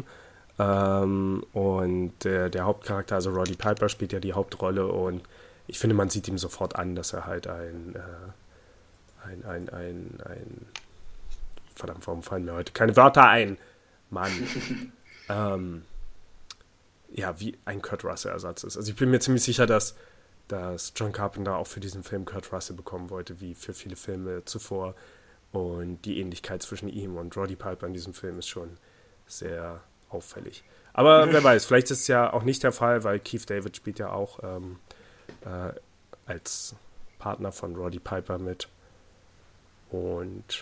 Und der Hauptcharakter, also Roddy Piper, spielt ja die Hauptrolle und ich finde, man sieht ihm sofort an, dass er halt verdammt, warum fallen mir heute keine Wörter ein? Mann. Ja, wie ein Kurt Russell-Ersatz ist. Also ich bin mir ziemlich sicher, dass John Carpenter auch für diesen Film Kurt Russell bekommen wollte, wie für viele Filme zuvor. Und die Ähnlichkeit zwischen ihm und Roddy Piper in diesem Film ist schon sehr auffällig. Aber wer weiß, vielleicht ist es ja auch nicht der Fall, weil Keith David spielt ja auch als Partner von Roddy Piper mit. Und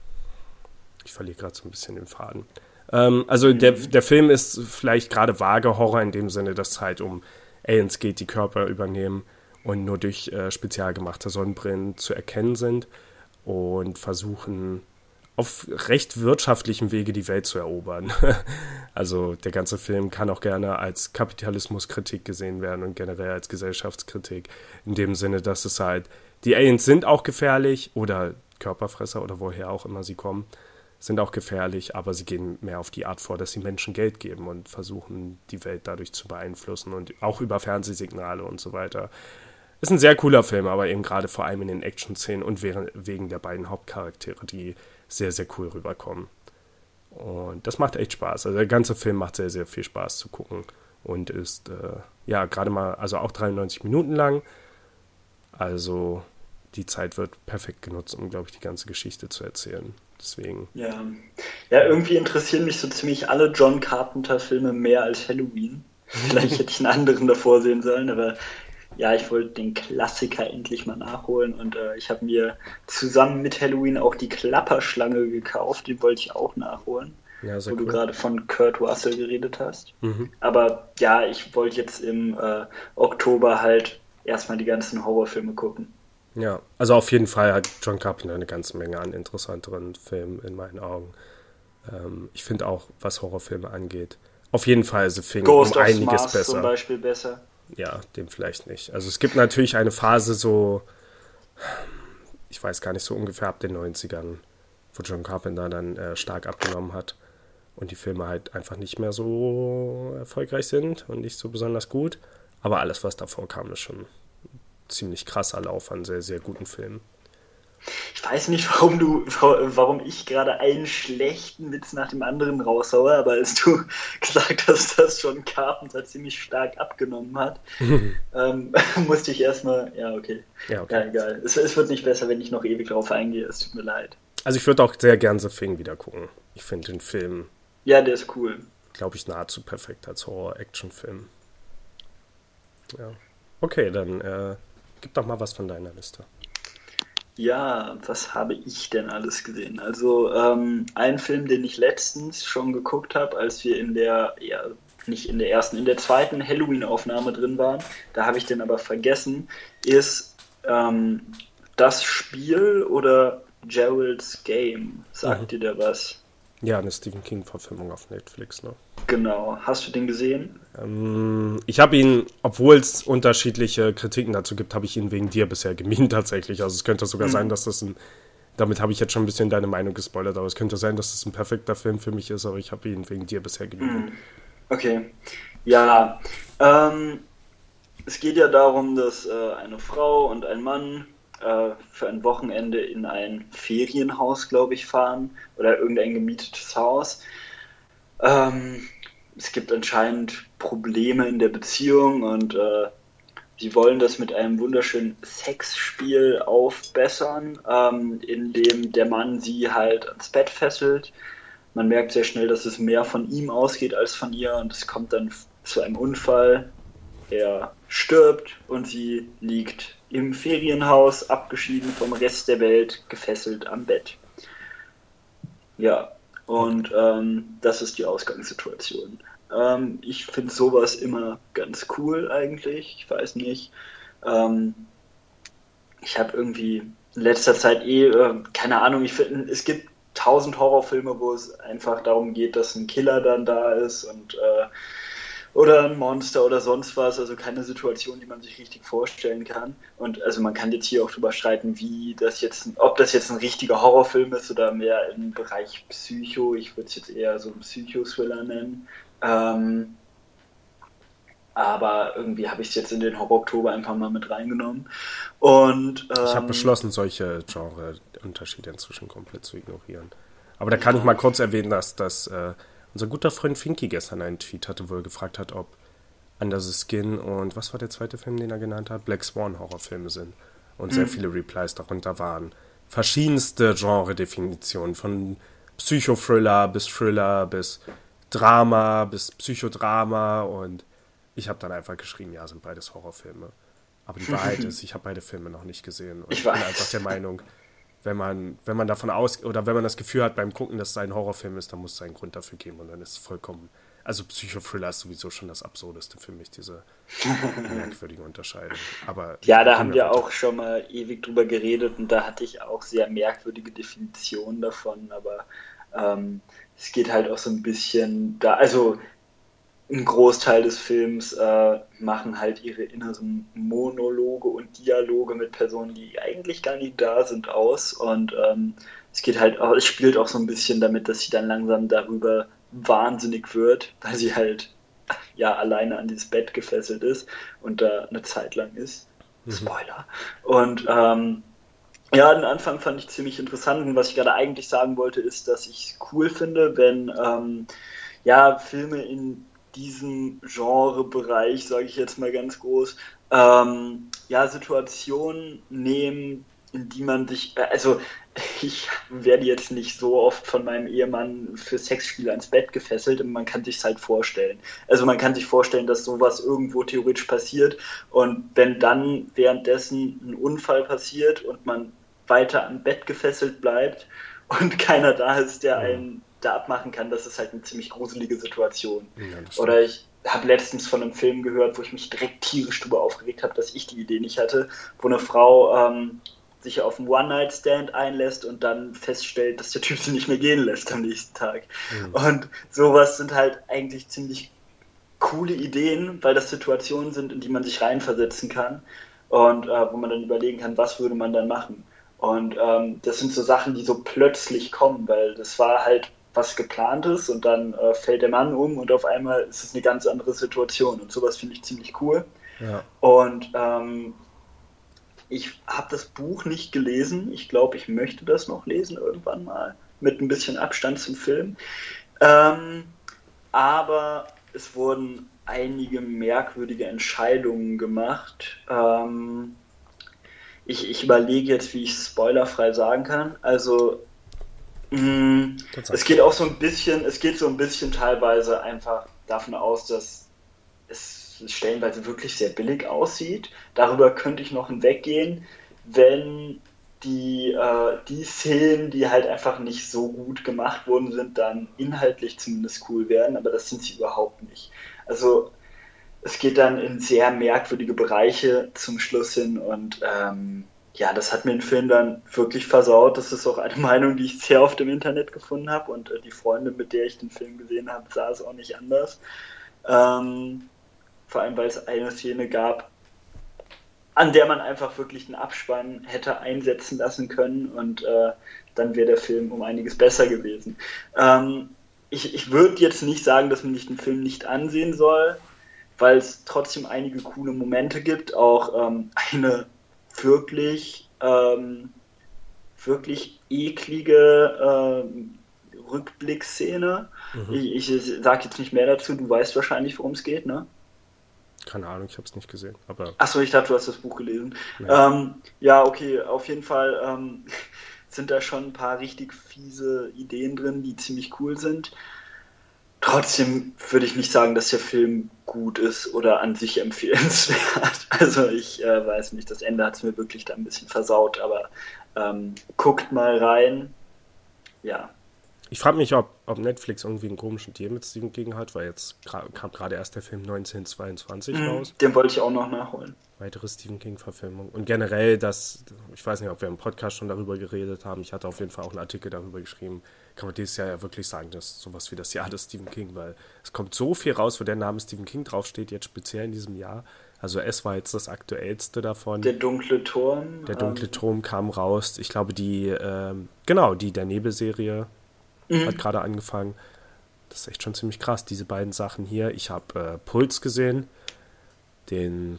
ich verliere gerade so ein bisschen den Faden. Also der Film ist vielleicht gerade vage Horror in dem Sinne, dass es halt um Aliens geht, die Körper übernehmen und nur durch spezial gemachte Sonnenbrillen zu erkennen sind und versuchen auf recht wirtschaftlichem Wege die Welt zu erobern. Also der ganze Film kann auch gerne als Kapitalismuskritik gesehen werden und generell als Gesellschaftskritik. In dem Sinne, dass es halt, die Aliens sind auch gefährlich oder Körperfresser oder woher auch immer sie kommen, sind auch gefährlich, aber sie gehen mehr auf die Art vor, dass sie Menschen Geld geben und versuchen, die Welt dadurch zu beeinflussen und auch über Fernsehsignale und so weiter. Ist ein sehr cooler Film, aber eben gerade vor allem in den Action-Szenen und wegen der beiden Hauptcharaktere, die sehr, sehr cool rüberkommen. Und das macht echt Spaß. Also der ganze Film macht sehr, sehr viel Spaß zu gucken und ist, ja, gerade mal, also auch 93 Minuten lang. Also die Zeit wird perfekt genutzt, um, glaube ich, die ganze Geschichte zu erzählen. Deswegen. Ja. Ja, irgendwie interessieren mich so ziemlich alle John Carpenter-Filme mehr als Halloween. Vielleicht hätte ich einen anderen davor sehen sollen, aber ja, ich wollte den Klassiker endlich mal nachholen und ich habe mir zusammen mit Halloween auch die Klapperschlange gekauft, den wollte ich auch nachholen, Ja, sehr wo du cool. gerade von Kurt Russell geredet hast. Mhm. Aber ja, ich wollte jetzt im Oktober halt erstmal die ganzen Horrorfilme gucken. Ja, also auf jeden Fall hat John Carpenter eine ganze Menge an interessanteren Filmen in meinen Augen. Ich finde auch, was Horrorfilme angeht, auf jeden Fall The Thing Ghost um of einiges Mars besser. zum Beispiel besser. Ja, dem vielleicht nicht. Also es gibt natürlich eine Phase so, ich weiß gar nicht, so ungefähr ab den 90ern, wo John Carpenter dann stark abgenommen hat und die Filme halt einfach nicht mehr so erfolgreich sind und nicht so besonders gut. Aber alles, was davor kam, ist schon ein ziemlich krasser Lauf an sehr, sehr guten Filmen. Ich weiß nicht, warum ich gerade einen schlechten Witz nach dem anderen raushaue, aber als du gesagt hast, dass John Carpenter ziemlich stark abgenommen hat, musste ich erstmal, ja, okay. Ja, okay. Ja, egal. Es wird nicht besser, wenn ich noch ewig drauf eingehe, es tut mir leid. Also ich würde auch sehr gern The Thing wieder gucken. Ich finde den Film, Ja, der ist cool. glaube ich, nahezu perfekt als Horror-Action-Film. Ja. Okay, dann gib doch mal was von deiner Liste. Ja, was habe ich denn alles gesehen? Also, ein Film, den ich letztens schon geguckt habe, als wir nicht in der ersten, in der zweiten Halloween-Aufnahme drin waren, da habe ich den aber vergessen, ist Das Spiel oder Gerald's Game. Sagt dir der was? Ja, eine Stephen King-Verfilmung auf Netflix, ne? Genau. Hast du den gesehen? Ich habe ihn, obwohl es unterschiedliche Kritiken dazu gibt, habe ich ihn wegen dir bisher gemieden tatsächlich. Also es könnte sogar sein, dass damit habe ich jetzt schon ein bisschen deine Meinung gespoilert, aber es könnte sein, dass das ein perfekter Film für mich ist, aber ich habe ihn wegen dir bisher gemieden. Okay. Ja, es geht ja darum, dass eine Frau und ein Mann für ein Wochenende in ein Ferienhaus, glaube ich, fahren oder irgendein gemietetes Haus. Es gibt anscheinend Probleme in der Beziehung und sie wollen das mit einem wunderschönen Sexspiel aufbessern, in dem der Mann sie halt ans Bett fesselt. Man merkt sehr schnell, dass es mehr von ihm ausgeht als von ihr und es kommt dann zu einem Unfall. Er stirbt und sie liegt im Ferienhaus, abgeschieden vom Rest der Welt, gefesselt am Bett. Ja, und das ist die Ausgangssituation. Ich finde sowas immer ganz cool eigentlich. Ich weiß nicht. ich habe irgendwie in letzter Zeit keine Ahnung, ich finde, es gibt 1000 Horrorfilme, wo es einfach darum geht, dass ein Killer dann da ist und oder ein Monster oder sonst was, also keine Situation, die man sich richtig vorstellen kann. Und also man kann jetzt hier auch drüber streiten, ob das jetzt ein richtiger Horrorfilm ist oder mehr im Bereich Psycho. Ich würde es jetzt eher so einen Psycho-Thriller nennen. Aber irgendwie habe ich es jetzt in den Horror-Oktober einfach mal mit reingenommen. Und ich habe beschlossen, solche Genre-Unterschiede inzwischen komplett zu ignorieren. Aber da kann ich mal kurz erwähnen, dass unser guter Freund Finky gestern einen Tweet hatte, wo er gefragt hat, ob Under the Skin und was war der zweite Film, den er genannt hat? Black Swan Horrorfilme sind. Und sehr viele Replies darunter waren. Verschiedenste Genre-Definitionen, von Psychothriller bis Drama bis Psychodrama, und ich habe dann einfach geschrieben, ja, sind beides Horrorfilme. Aber die Wahrheit ist, ich habe beide Filme noch nicht gesehen. Und ich bin einfach der Meinung, wenn man davon oder wenn man das Gefühl hat beim Gucken, dass es ein Horrorfilm ist, dann muss es einen Grund dafür geben, und dann ist es vollkommen. Also Psychothriller ist sowieso schon das Absurdeste für mich, diese merkwürdige Unterscheidung. Aber ja, da haben wir auch schon mal ewig drüber geredet und da hatte ich auch sehr merkwürdige Definitionen davon, aber es geht halt auch so ein bisschen da, also ein Großteil des Films machen halt ihre inneren Monologe und Dialoge mit Personen, die eigentlich gar nicht da sind, aus. Und es spielt auch so ein bisschen damit, dass sie dann langsam darüber wahnsinnig wird, weil sie halt ja alleine an dieses Bett gefesselt ist und da eine Zeit lang ist. Spoiler. Und ja, den Anfang fand ich ziemlich interessant, und was ich gerade eigentlich sagen wollte, ist, dass ich es cool finde, wenn ja, Filme in diesem Genrebereich, sage ich jetzt mal ganz groß, ja, Situationen nehmen, in die man sich, also ich werde jetzt nicht so oft von meinem Ehemann für Sexspiele ans Bett gefesselt, aber man kann sich halt vorstellen. Also man kann sich vorstellen, dass sowas irgendwo theoretisch passiert, und wenn dann währenddessen ein Unfall passiert und man weiter am Bett gefesselt bleibt und keiner da ist, der einen da abmachen kann, das ist halt eine ziemlich gruselige Situation. Ja, oder ich habe letztens von einem Film gehört, wo ich mich direkt tierisch drüber aufgeregt habe, dass ich die Idee nicht hatte, wo eine Frau sich auf einen One-Night-Stand einlässt und dann feststellt, dass der Typ sie nicht mehr gehen lässt am nächsten Tag. Und sowas sind halt eigentlich ziemlich coole Ideen, weil das Situationen sind, in die man sich reinversetzen kann und wo man dann überlegen kann, was würde man dann machen. Und das sind so Sachen, die so plötzlich kommen, weil das war halt was Geplantes und dann fällt der Mann um und auf einmal ist es eine ganz andere Situation, und sowas finde ich ziemlich cool. Ja. Und ich habe das Buch nicht gelesen. Ich glaube, ich möchte das noch lesen irgendwann mal, mit ein bisschen Abstand zum Film. Aber es wurden einige merkwürdige Entscheidungen gemacht. Ich überlege jetzt, wie ich es spoilerfrei sagen kann. Also es geht so ein bisschen teilweise einfach davon aus, dass es stellenweise wirklich sehr billig aussieht. Darüber könnte ich noch hinweggehen, wenn die Szenen, die halt einfach nicht so gut gemacht worden sind, dann inhaltlich zumindest cool werden, aber das sind sie überhaupt nicht. Also es geht dann in sehr merkwürdige Bereiche zum Schluss hin, und ja, das hat mir den Film dann wirklich versaut. Das ist auch eine Meinung, die ich sehr oft im Internet gefunden habe, und die Freundin, mit der ich den Film gesehen habe, sah es auch nicht anders. Vor allem, weil es eine Szene gab, an der man einfach wirklich einen Abspann hätte einsetzen lassen können, und dann wäre der Film um einiges besser gewesen. Ich würde jetzt nicht sagen, dass man sich den Film nicht ansehen soll, weil es trotzdem einige coole Momente gibt, auch eine wirklich eklige Rückblickszene. Ich sage jetzt nicht mehr dazu, du weißt wahrscheinlich, worum es geht, ne? Keine Ahnung, ich habe es nicht gesehen. Achso, ich dachte, du hast das Buch gelesen. Ja, ja, okay, auf jeden Fall sind da schon ein paar richtig fiese Ideen drin, die ziemlich cool sind. Trotzdem würde ich nicht sagen, dass der Film gut ist oder an sich empfehlenswert. Also ich weiß nicht, das Ende hat es mir wirklich da ein bisschen versaut, aber guckt mal rein. Ja. Ich frage mich, ob Netflix irgendwie einen komischen Deal mit Stephen King hat, weil jetzt kam gerade erst der Film 1922 raus. Den wollte ich auch noch nachholen. Weitere Stephen King-Verfilmung. Und generell, ich weiß nicht, ob wir im Podcast schon darüber geredet haben, ich hatte auf jeden Fall auch einen Artikel darüber geschrieben, kann man dieses Jahr ja wirklich sagen, das ist sowas wie das Jahr des Stephen King, weil es kommt so viel raus, wo der Name Stephen King draufsteht, jetzt speziell in diesem Jahr. Also es war jetzt das aktuellste davon. Der dunkle Turm. Der dunkle Turm kam raus. Ich glaube, die der Nebelserie hat gerade angefangen. Das ist echt schon ziemlich krass, diese beiden Sachen hier. Ich habe Puls gesehen, den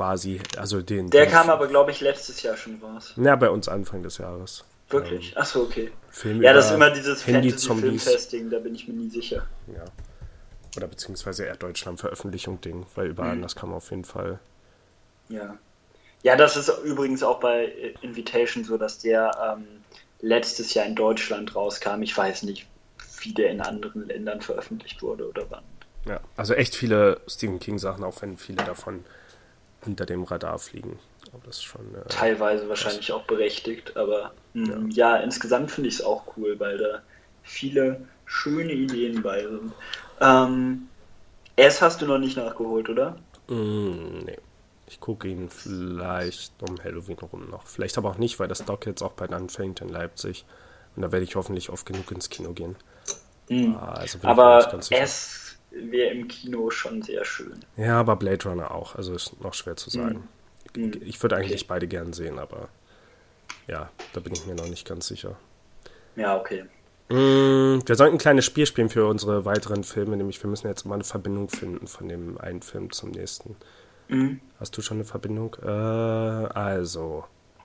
kam aber, glaube ich, letztes Jahr schon raus. Ja, bei uns Anfang des Jahres. Wirklich? Achso, okay. Film ja, das ist immer dieses Handy-Zombies. Fantasy-Filmfest-Ding, da bin ich mir nie sicher. Ja. Oder beziehungsweise eher Deutschland-Veröffentlichung-Ding, weil überall anders kam auf jeden Fall. Ja. Ja, das ist übrigens auch bei Invitation so, dass der letztes Jahr in Deutschland rauskam. Ich weiß nicht, wie der in anderen Ländern veröffentlicht wurde oder wann. Ja, also echt viele Stephen King-Sachen, auch wenn viele davon hinter dem Radar fliegen. Aber das ist schon, teilweise wahrscheinlich auch berechtigt, aber ja, insgesamt finde ich es auch cool, weil da viele schöne Ideen bei sind. S hast du noch nicht nachgeholt, oder? Nee. Ich gucke ihn vielleicht um Halloween rum noch. Vielleicht aber auch nicht, weil das Doc jetzt auch bald anfängt in Leipzig. Und da werde ich hoffentlich oft genug ins Kino gehen. Also aber S wäre im Kino schon sehr schön. Ja, aber Blade Runner auch. Also ist noch schwer zu sagen. Ich würde eigentlich beide gern sehen, aber ja, da bin ich mir noch nicht ganz sicher. Ja, okay. Wir sollten ein kleines Spiel spielen für unsere weiteren Filme, nämlich wir müssen jetzt mal eine Verbindung finden von dem einen Film zum nächsten. Hast du schon eine Verbindung? Ich habe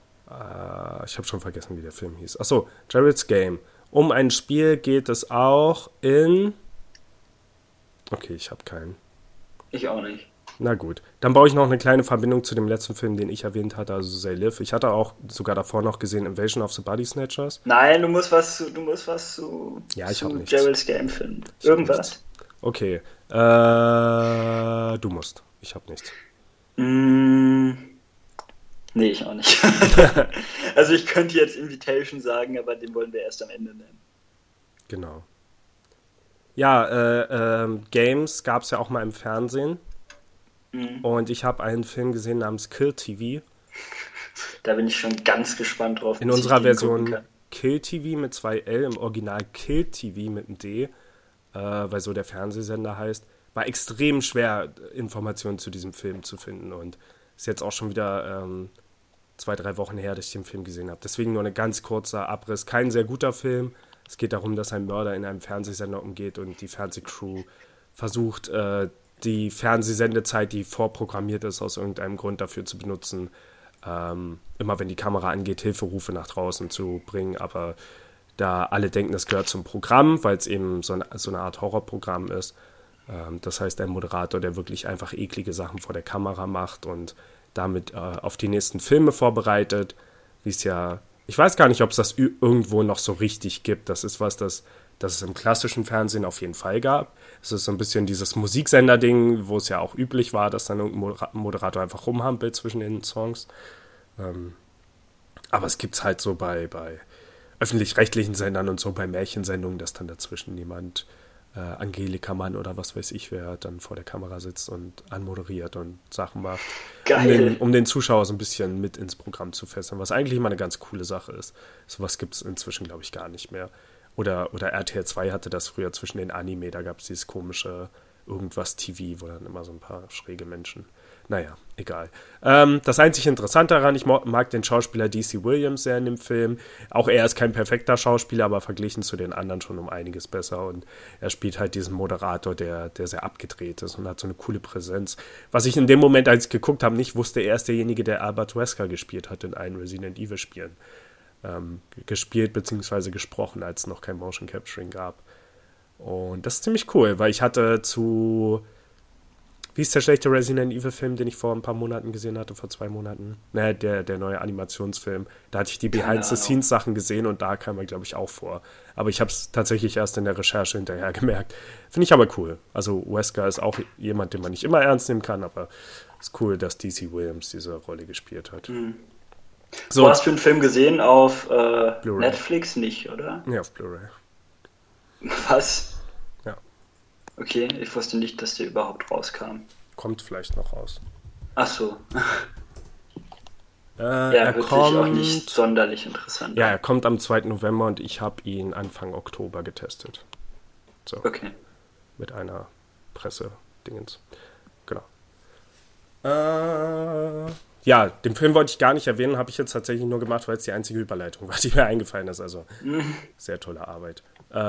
schon vergessen, wie der Film hieß. Achso, Jared's Game. Um ein Spiel geht es auch in... Okay, ich habe keinen. Ich auch nicht. Na gut, dann baue ich noch eine kleine Verbindung zu dem letzten Film, den ich erwähnt hatte, also They Live. Ich hatte auch sogar davor noch gesehen Invasion of the Body Snatchers. Nein, du musst was zu Jared's Game finden. Irgendwas. Okay, du musst. Ich habe nichts. Nee, ich auch nicht. Also ich könnte jetzt Invitation sagen, aber den wollen wir erst am Ende nennen. Genau. Ja, Games gab es ja auch mal im Fernsehen. Und ich habe einen Film gesehen namens Kill TV. Da bin ich schon ganz gespannt drauf. In unserer Version Kill TV mit 2 L, im Original Kill TV mit einem D, weil so der Fernsehsender heißt. War extrem schwer, Informationen zu diesem Film zu finden. Und ist jetzt auch schon wieder 2-3 Wochen her, dass ich den Film gesehen habe. Deswegen nur ein ganz kurzer Abriss. Kein sehr guter Film. Es geht darum, dass ein Mörder in einem Fernsehsender umgeht und die Fernsehcrew versucht, die Fernsehsendezeit, die vorprogrammiert ist, aus irgendeinem Grund dafür zu benutzen, immer wenn die Kamera angeht, Hilferufe nach draußen zu bringen. Aber da alle denken, das gehört zum Programm, weil es eben so eine Art Horrorprogramm ist. Das heißt, ein Moderator, der wirklich einfach eklige Sachen vor der Kamera macht und damit auf die nächsten Filme vorbereitet, wie es ja... Ich weiß gar nicht, ob es das irgendwo noch so richtig gibt. Das ist was, das es im klassischen Fernsehen auf jeden Fall gab. Es ist so ein bisschen dieses Musiksender-Ding, wo es ja auch üblich war, dass dann irgendein Moderator einfach rumhampelt zwischen den Songs. Aber es gibt es halt so bei öffentlich-rechtlichen Sendern und so bei Märchensendungen, dass dann dazwischen jemand, Angelika Mann oder was weiß ich wer, dann vor der Kamera sitzt und anmoderiert und Sachen macht. Geil. Um den Zuschauer so ein bisschen mit ins Programm zu fesseln, was eigentlich immer eine ganz coole Sache ist. Sowas gibt es inzwischen, glaube ich, gar nicht mehr. Oder RTL 2 hatte das früher zwischen den Anime, da gab es dieses komische irgendwas TV, wo dann immer so ein paar schräge Menschen... Naja, egal. Das einzig Interessante daran, ich mag den Schauspieler D.C. Williams sehr in dem Film. Auch er ist kein perfekter Schauspieler, aber verglichen zu den anderen schon um einiges besser. Und er spielt halt diesen Moderator, der sehr abgedreht ist und hat so eine coole Präsenz. Was ich in dem Moment, als ich geguckt habe, nicht wusste, er ist derjenige, der Albert Wesker gespielt hat in allen Resident Evil Spielen. Gespielt bzw. gesprochen, als es noch kein Motion Capturing gab. Und das ist ziemlich cool, weil ich hatte wie ist der schlechte Resident Evil Film, den ich vor ein paar Monaten gesehen hatte, vor 2 Monaten? Ne, der neue Animationsfilm. Da hatte ich die Behind-the-Scenes-Sachen gesehen und da kam er, glaube ich, auch vor. Aber ich habe es tatsächlich erst in der Recherche hinterher gemerkt. Finde ich aber cool. Also Wesker ist auch jemand, den man nicht immer ernst nehmen kann, aber es ist cool, dass D.C. Williams diese Rolle gespielt hat. So. Du hast für einen Film gesehen auf Netflix nicht, oder? Ja, auf Blu-ray. Was? Ja, Okay, ich wusste nicht, dass der überhaupt rauskam. kommt vielleicht noch raus. Ach so. Er Ja, hört sich auch nicht kommt, sonderlich interessant ja, an. er kommt am 2. November und ich habe ihn Anfang Oktober getestet. So, Okay. mit einer Pressedingens. Genau. Ja, den Film wollte ich gar nicht erwähnen, habe ich jetzt tatsächlich nur gemacht, weil es die einzige Überleitung war, die mir eingefallen ist. Also, sehr tolle Arbeit.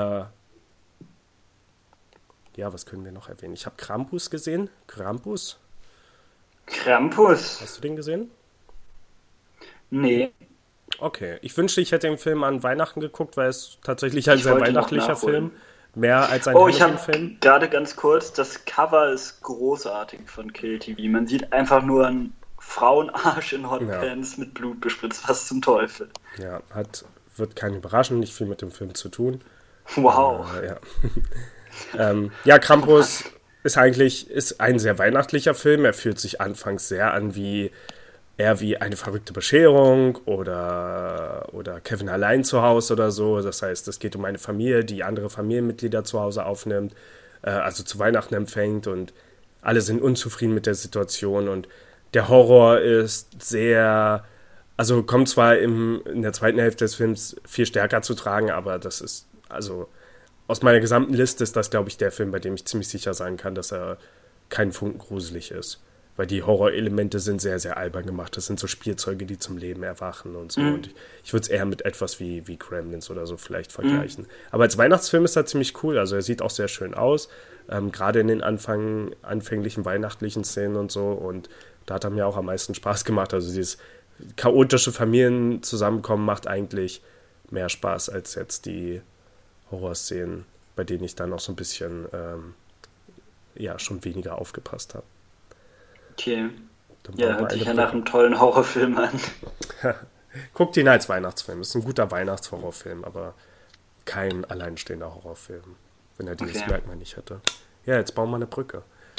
Ja, was können wir noch erwähnen? Ich habe Krampus gesehen. Krampus, Krampus? hast du den gesehen? Nee, Okay, ich wünschte, ich hätte den Film an Weihnachten geguckt, weil es tatsächlich ein ich sehr wollte noch weihnachtlicher Film, nachholen. mehr als ein Oh, ich habe Halloween-Film. gerade ganz kurz, das Cover ist großartig von Kill TV. Man sieht einfach nur einen Frauenarsch in Ja, Hotpants mit Blut bespritzt. Was zum Teufel? ja, wird keinen überraschen, nicht viel mit dem Film zu tun. Wow. Ja. Ja, Krampus ist ein sehr weihnachtlicher Film. Er fühlt sich anfangs sehr an wie eher wie eine verrückte Bescherung oder Kevin allein zu Hause oder so. Das heißt, es geht um eine Familie, die andere Familienmitglieder zu Hause aufnimmt, also zu Weihnachten empfängt und alle sind unzufrieden mit der Situation und der Horror ist sehr, also kommt zwar in der zweiten Hälfte des Films viel stärker zu tragen, aber das ist, also aus meiner gesamten Liste ist das, glaube ich, der Film, bei dem ich ziemlich sicher sein kann, dass er keinen Funken gruselig ist. Weil die Horrorelemente sind sehr, sehr albern gemacht. Das sind so Spielzeuge, die zum Leben erwachen und so. Und ich würde es eher mit etwas wie Gremlins oder so vielleicht vergleichen. Aber als Weihnachtsfilm ist er ziemlich cool. Also er sieht auch sehr schön aus. Gerade in den anfänglichen weihnachtlichen Szenen und so. Und da hat er mir auch am meisten Spaß gemacht. Also dieses chaotische Familienzusammenkommen macht eigentlich mehr Spaß als jetzt die Horrorszenen, bei denen ich dann noch so ein bisschen ja, schon weniger aufgepasst habe. Okay. Dann Ja, bauen wir hört sich eine ja nach Brücke. einem tollen Horrorfilm an. Guckt ihn als Weihnachtsfilm. Ist ein guter Weihnachtshorrorfilm, aber kein alleinstehender Horrorfilm, wenn er dieses Okay. Merkmal nicht hätte. Ja, jetzt bauen wir eine Brücke.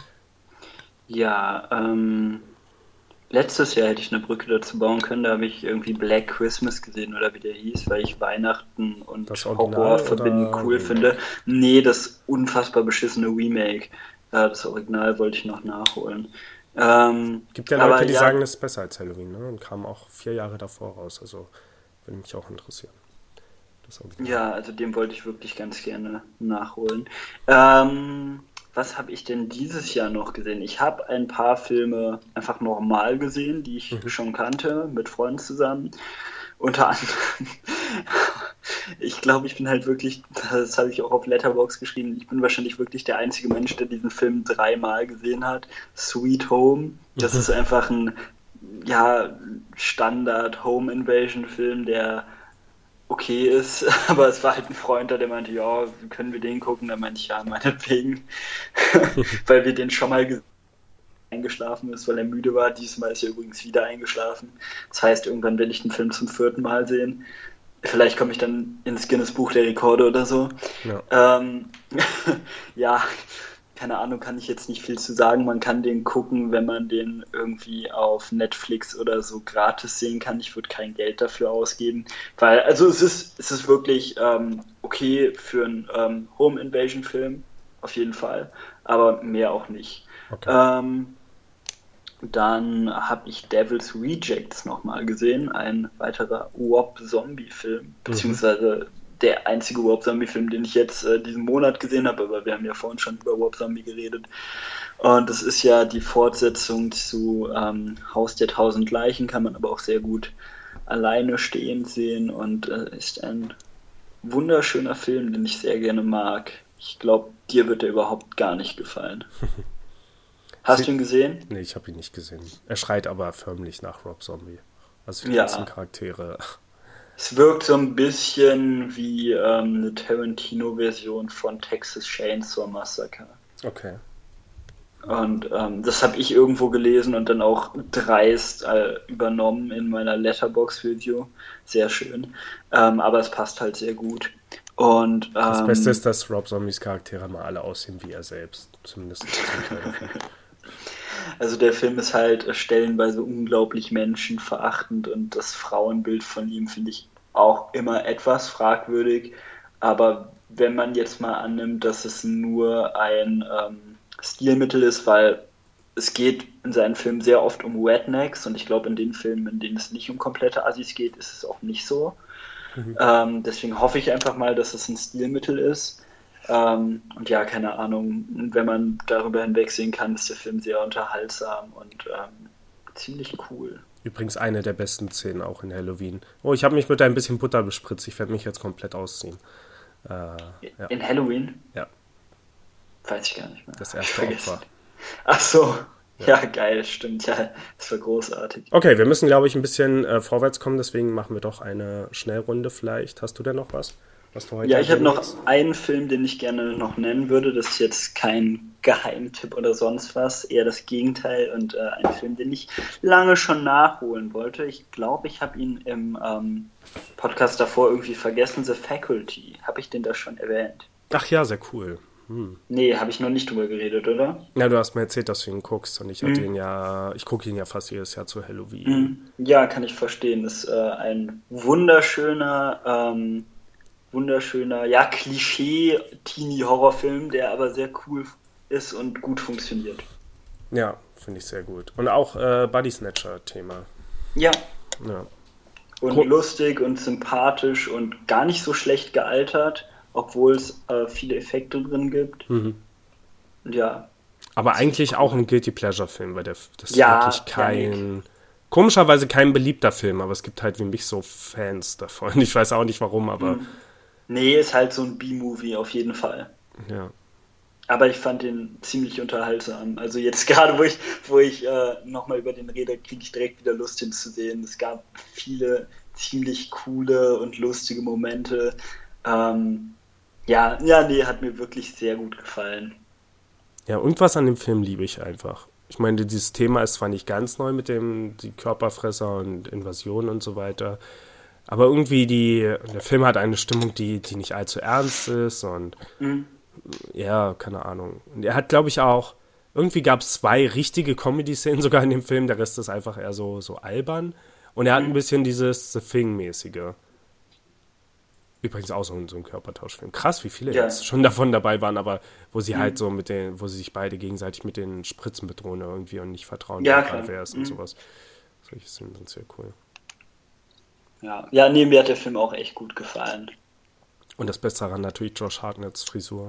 Ja, letztes Jahr hätte ich eine Brücke dazu bauen können. Da habe ich irgendwie Black Christmas gesehen oder wie der hieß, weil ich Weihnachten und Das Horror Original verbinden oder cool Remake? finde. Nee, das unfassbar beschissene Remake. Das Original wollte ich noch nachholen. Gibt ja Aber Leute, die ja, sagen, es ist besser als Halloween, ne? Und kam auch 4 Jahre davor raus. Also würde mich auch interessieren. Das Original. ja, also den wollte ich wirklich ganz gerne nachholen. Was habe ich denn dieses Jahr noch gesehen? Ich habe ein paar Filme einfach normal gesehen, die ich schon kannte, mit Freunden zusammen. Unter anderem, ich glaube, ich bin halt wirklich, das habe ich auch auf Letterboxd geschrieben, ich bin wahrscheinlich wirklich der einzige Mensch, der diesen Film dreimal gesehen hat. Sweet Home, das ist einfach ein, ja, Standard Home Invasion Film, der okay ist, aber es war halt ein Freund da, der meinte, ja, können wir den gucken? Da meinte ich, ja, meinetwegen, weil wir den schon mal eingeschlafen ist, weil er müde war. Diesmal ist er übrigens wieder eingeschlafen. Das heißt, irgendwann werde ich den Film zum 4. Mal sehen. Vielleicht komme ich dann ins Guinness Buch der Rekorde oder so. Ja. Ähm, ja, keine Ahnung, kann ich jetzt nicht viel zu sagen. Man kann den gucken, wenn man den irgendwie auf Netflix oder so gratis sehen kann. Ich würde kein Geld dafür ausgeben, weil, also es ist wirklich okay für einen Home Invasion Film, auf jeden Fall, aber mehr auch nicht. Okay. Dann habe ich Devil's Rejects nochmal gesehen, ein weiterer Rob-Zombie-Film, beziehungsweise der einzige Rob-Zombie-Film, den ich jetzt diesen Monat gesehen habe, aber wir haben ja vorhin schon über Rob-Zombie geredet. Und das ist ja die Fortsetzung zu Haus der 1000 Leichen, kann man aber auch sehr gut alleine stehend sehen und ist ein wunderschöner Film, den ich sehr gerne mag. Ich glaube, dir wird er überhaupt gar nicht gefallen. Hast du ihn gesehen? Nee, ich habe ihn nicht gesehen. Er schreit aber förmlich nach Rob Zombie. Also die Ja. ganzen Charaktere. Es wirkt so ein bisschen wie eine Tarantino-Version von Texas Chainsaw Massacre. Okay. Und das habe ich irgendwo gelesen und dann auch dreist übernommen in meiner Letterboxd-Review. Sehr schön. Aber es passt halt sehr gut. Und Das Beste ist, dass Rob Zombies Charaktere mal alle aussehen wie er selbst. Zumindest zum Teil davon. also der Film ist halt stellenweise unglaublich menschenverachtend und das Frauenbild von ihm finde ich auch immer etwas fragwürdig. Aber wenn man jetzt mal annimmt, dass es nur ein Stilmittel ist, weil es geht in seinen Filmen sehr oft um Rednecks und ich glaube, in den Filmen, in denen es nicht um komplette Assis geht, ist es auch nicht so. Deswegen hoffe ich einfach mal, dass es ein Stilmittel ist. Und ja, keine Ahnung, wenn man darüber hinwegsehen kann, ist der Film sehr unterhaltsam und ziemlich cool. Übrigens eine der besten Szenen auch in Halloween. Oh, ich habe mich mit ein bisschen Butter bespritzt. Ich werde mich jetzt komplett ausziehen. Ja. In Halloween? Ja. Weiß ich gar nicht mehr. Das erste Opfer. Ach so. Ja, geil, stimmt. Ja, das war großartig. Okay, wir müssen, glaube ich, ein bisschen vorwärts kommen. Deswegen machen wir doch eine Schnellrunde vielleicht. Hast du denn noch was du heute ich habe noch einen Film, den ich gerne noch nennen würde. Das ist jetzt kein Geheimtipp oder sonst was. Eher das Gegenteil. Und ein Film, den ich lange schon nachholen wollte. Ich glaube, ich habe ihn im Podcast davor irgendwie vergessen. The Faculty. Habe ich den da schon erwähnt? Ach ja, sehr cool. Nee, habe ich noch nicht drüber geredet, oder? Ja, du hast mir erzählt, dass du ihn guckst und ich gucke ihn ja fast jedes Jahr zu Halloween. Ja, kann ich verstehen. Das ist ein wunderschöner, ja, Klischee-Teenie-Horrorfilm, der aber sehr cool ist und gut funktioniert. Ja, finde ich sehr gut. Und auch Body Snatcher-Thema. Ja. Und lustig und sympathisch und gar nicht so schlecht gealtert, obwohl es viele Effekte drin gibt. Ja. Aber eigentlich auch ein Guilty Pleasure-Film, weil das ist wirklich komischerweise kein beliebter Film, aber es gibt halt wie mich so Fans davon. Ich weiß auch nicht warum, aber... Nee, ist halt so ein B-Movie auf jeden Fall. Ja. Aber ich fand den ziemlich unterhaltsam. Also jetzt gerade, wo ich nochmal über den rede, kriege ich direkt wieder Lust, ihn zu sehen. Es gab viele ziemlich coole und lustige Momente. Nee, hat mir wirklich sehr gut gefallen. Ja, irgendwas an dem Film liebe ich einfach. Ich meine, dieses Thema ist zwar nicht ganz neu mit die Körperfresser und Invasion und so weiter, aber irgendwie der Film hat eine Stimmung, die nicht allzu ernst ist und ja, keine Ahnung. Und er hat, glaube ich, auch, irgendwie gab es 2 richtige Comedy-Szenen sogar in dem Film, der Rest ist einfach eher so albern und er hat ein bisschen dieses The Thing-mäßige. Übrigens auch so ein Körpertauschfilm. Krass, wie viele jetzt schon davon dabei waren, aber wo sie halt so wo sie sich beide gegenseitig mit den Spritzen bedrohen irgendwie und nicht vertrauen, wer ist und sowas. Solche Szenen sind sehr cool. Ja, mir hat der Film auch echt gut gefallen. Und das Beste daran natürlich Josh Hartnetts Frisur.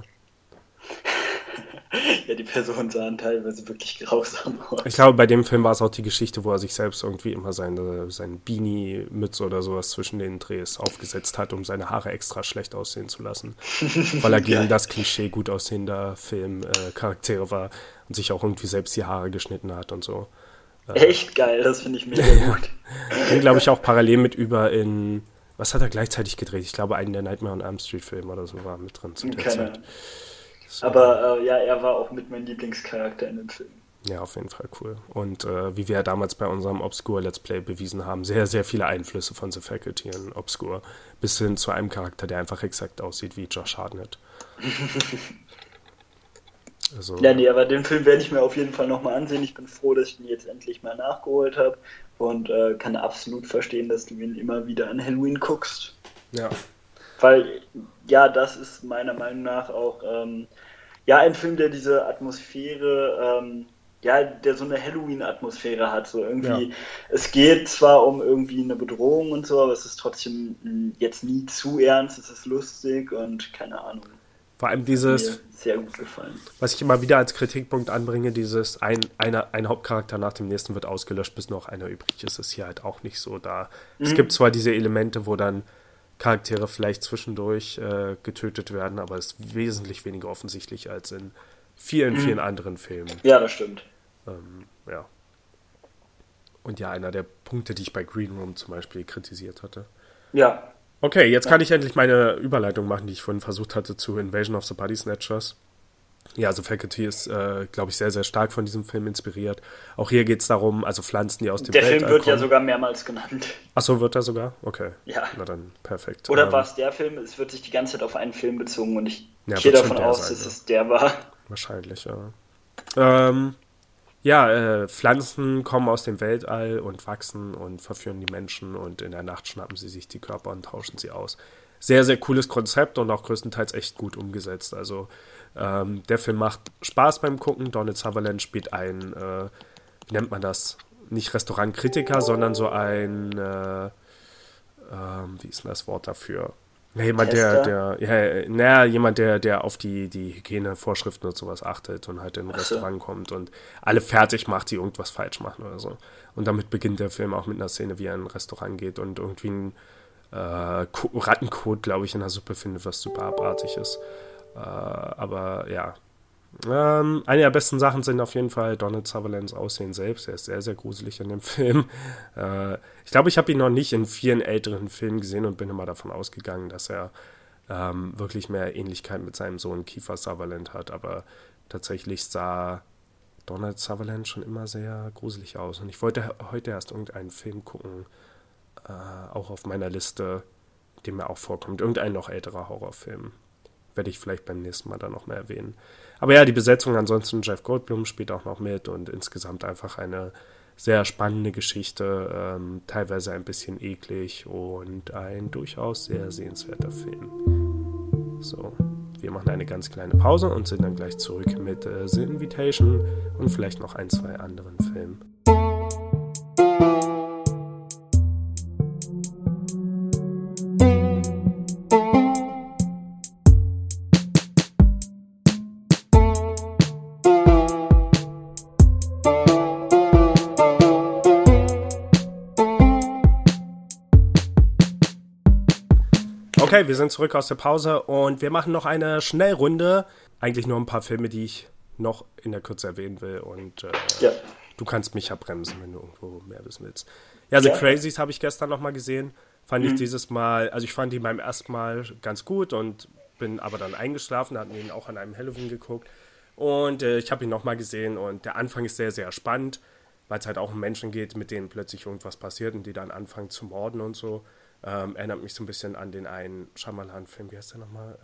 Ja, die Personen sahen teilweise wirklich grausam aus. Ich glaube, bei dem Film war es auch die Geschichte, wo er sich selbst irgendwie immer seine Beanie-Mütze oder sowas zwischen den Drehs aufgesetzt hat, um seine Haare extra schlecht aussehen zu lassen. Weil er gegen das Klischee gut aussehender Filmcharaktere war und sich auch irgendwie selbst die Haare geschnitten hat und so. Echt geil, das finde ich mega gut. Den glaube ich auch parallel mit was hat er gleichzeitig gedreht? Ich glaube, einen der Nightmare on Elm Street Filme oder so war mit drin zu der Zeit. Aber er war auch mit meinem Lieblingscharakter in dem Film. Ja, auf jeden Fall cool. Und wie wir ja damals bei unserem Obscure Let's Play bewiesen haben, sehr, sehr viele Einflüsse von The Faculty in Obscure, bis hin zu einem Charakter, der einfach exakt aussieht wie Josh Hartnett. Aber den Film werde ich mir auf jeden Fall nochmal ansehen. Ich bin froh, dass ich ihn jetzt endlich mal nachgeholt habe und kann absolut verstehen, dass du ihn immer wieder an Halloween guckst. Ja. Weil, das ist meiner Meinung nach auch ein Film, der diese Atmosphäre, der so eine Halloween-Atmosphäre hat. So irgendwie, es geht zwar um irgendwie eine Bedrohung und so, aber es ist trotzdem jetzt nie zu ernst, es ist lustig und keine Ahnung. Vor allem dieses, hat mir sehr gut gefallen. Was ich immer wieder als Kritikpunkt anbringe, dieses ein Hauptcharakter nach dem nächsten wird ausgelöscht, bis noch einer übrig ist hier halt auch nicht so da. Es gibt zwar diese Elemente, wo dann Charaktere vielleicht zwischendurch getötet werden, aber es ist wesentlich weniger offensichtlich als in vielen anderen Filmen. Ja, das stimmt. Und einer der Punkte, die ich bei Green Room zum Beispiel kritisiert hatte. Ja. Okay, jetzt kann ich endlich meine Überleitung machen, die ich vorhin versucht hatte zu Invasion of the Body Snatchers. Ja, also Faculty ist, glaube ich, sehr, sehr stark von diesem Film inspiriert. Auch hier geht es darum, also Pflanzen, die aus dem Weltall kommen. Der Film wird ja sogar mehrmals genannt. Achso, wird er sogar? Okay. Ja. Na dann, perfekt. Oder war es der Film? Es wird sich die ganze Zeit auf einen Film bezogen und ich gehe davon aus, dass es der war. Wahrscheinlich, ja. Pflanzen kommen aus dem Weltall und wachsen und verführen die Menschen und in der Nacht schnappen sie sich die Körper und tauschen sie aus. sehr, sehr cooles Konzept und auch größtenteils echt gut umgesetzt. Also der Film macht Spaß beim Gucken. Donald Sutherland spielt einen, wie nennt man das? Nicht Restaurantkritiker, sondern so ein, wie ist denn das Wort dafür? Jemand, der auf die Hygienevorschriften und sowas achtet und halt in ein Restaurant kommt und alle fertig macht, die irgendwas falsch machen oder so. Und damit beginnt der Film auch mit einer Szene, wie er in ein Restaurant geht und irgendwie ein Rattenkot, glaube ich, in der Suppe findet, was super abartig ist. Aber ja. Eine der besten Sachen sind auf jeden Fall Donald Sutherlands Aussehen selbst. Er ist sehr, sehr gruselig in dem Film. Ich glaube, ich habe ihn noch nicht in vielen älteren Filmen gesehen und bin immer davon ausgegangen, dass er wirklich mehr Ähnlichkeit mit seinem Sohn Kiefer Sutherland hat. Aber tatsächlich sah Donald Sutherland schon immer sehr gruselig aus. Und ich wollte heute erst irgendeinen Film gucken, auch auf meiner Liste, dem er auch vorkommt. Irgendein noch älterer Horrorfilm. Werde ich vielleicht beim nächsten Mal dann noch mehr erwähnen. Aber ja, die Besetzung ansonsten, Jeff Goldblum spielt auch noch mit und insgesamt einfach eine sehr spannende Geschichte, teilweise ein bisschen eklig und ein durchaus sehr sehenswerter Film. So, wir machen eine ganz kleine Pause und sind dann gleich zurück mit The Invitation und vielleicht noch ein, zwei anderen Filmen. Okay, wir sind zurück aus der Pause und wir machen noch eine Schnellrunde. Eigentlich nur ein paar Filme, die ich noch in der Kürze erwähnen will. Und du kannst mich ja bremsen, wenn du irgendwo mehr wissen willst. Ja, The Crazies habe ich gestern nochmal gesehen. Fand ich dieses Mal, also ich fand die beim ersten Mal ganz gut und bin aber dann eingeschlafen, hatten ihn auch an einem Halloween geguckt. Und ich habe ihn nochmal gesehen und der Anfang ist sehr, sehr spannend, weil es halt auch um Menschen geht, mit denen plötzlich irgendwas passiert und die dann anfangen zu morden und so. Erinnert mich so ein bisschen an den einen Shyamalan-Film, wie heißt der nochmal?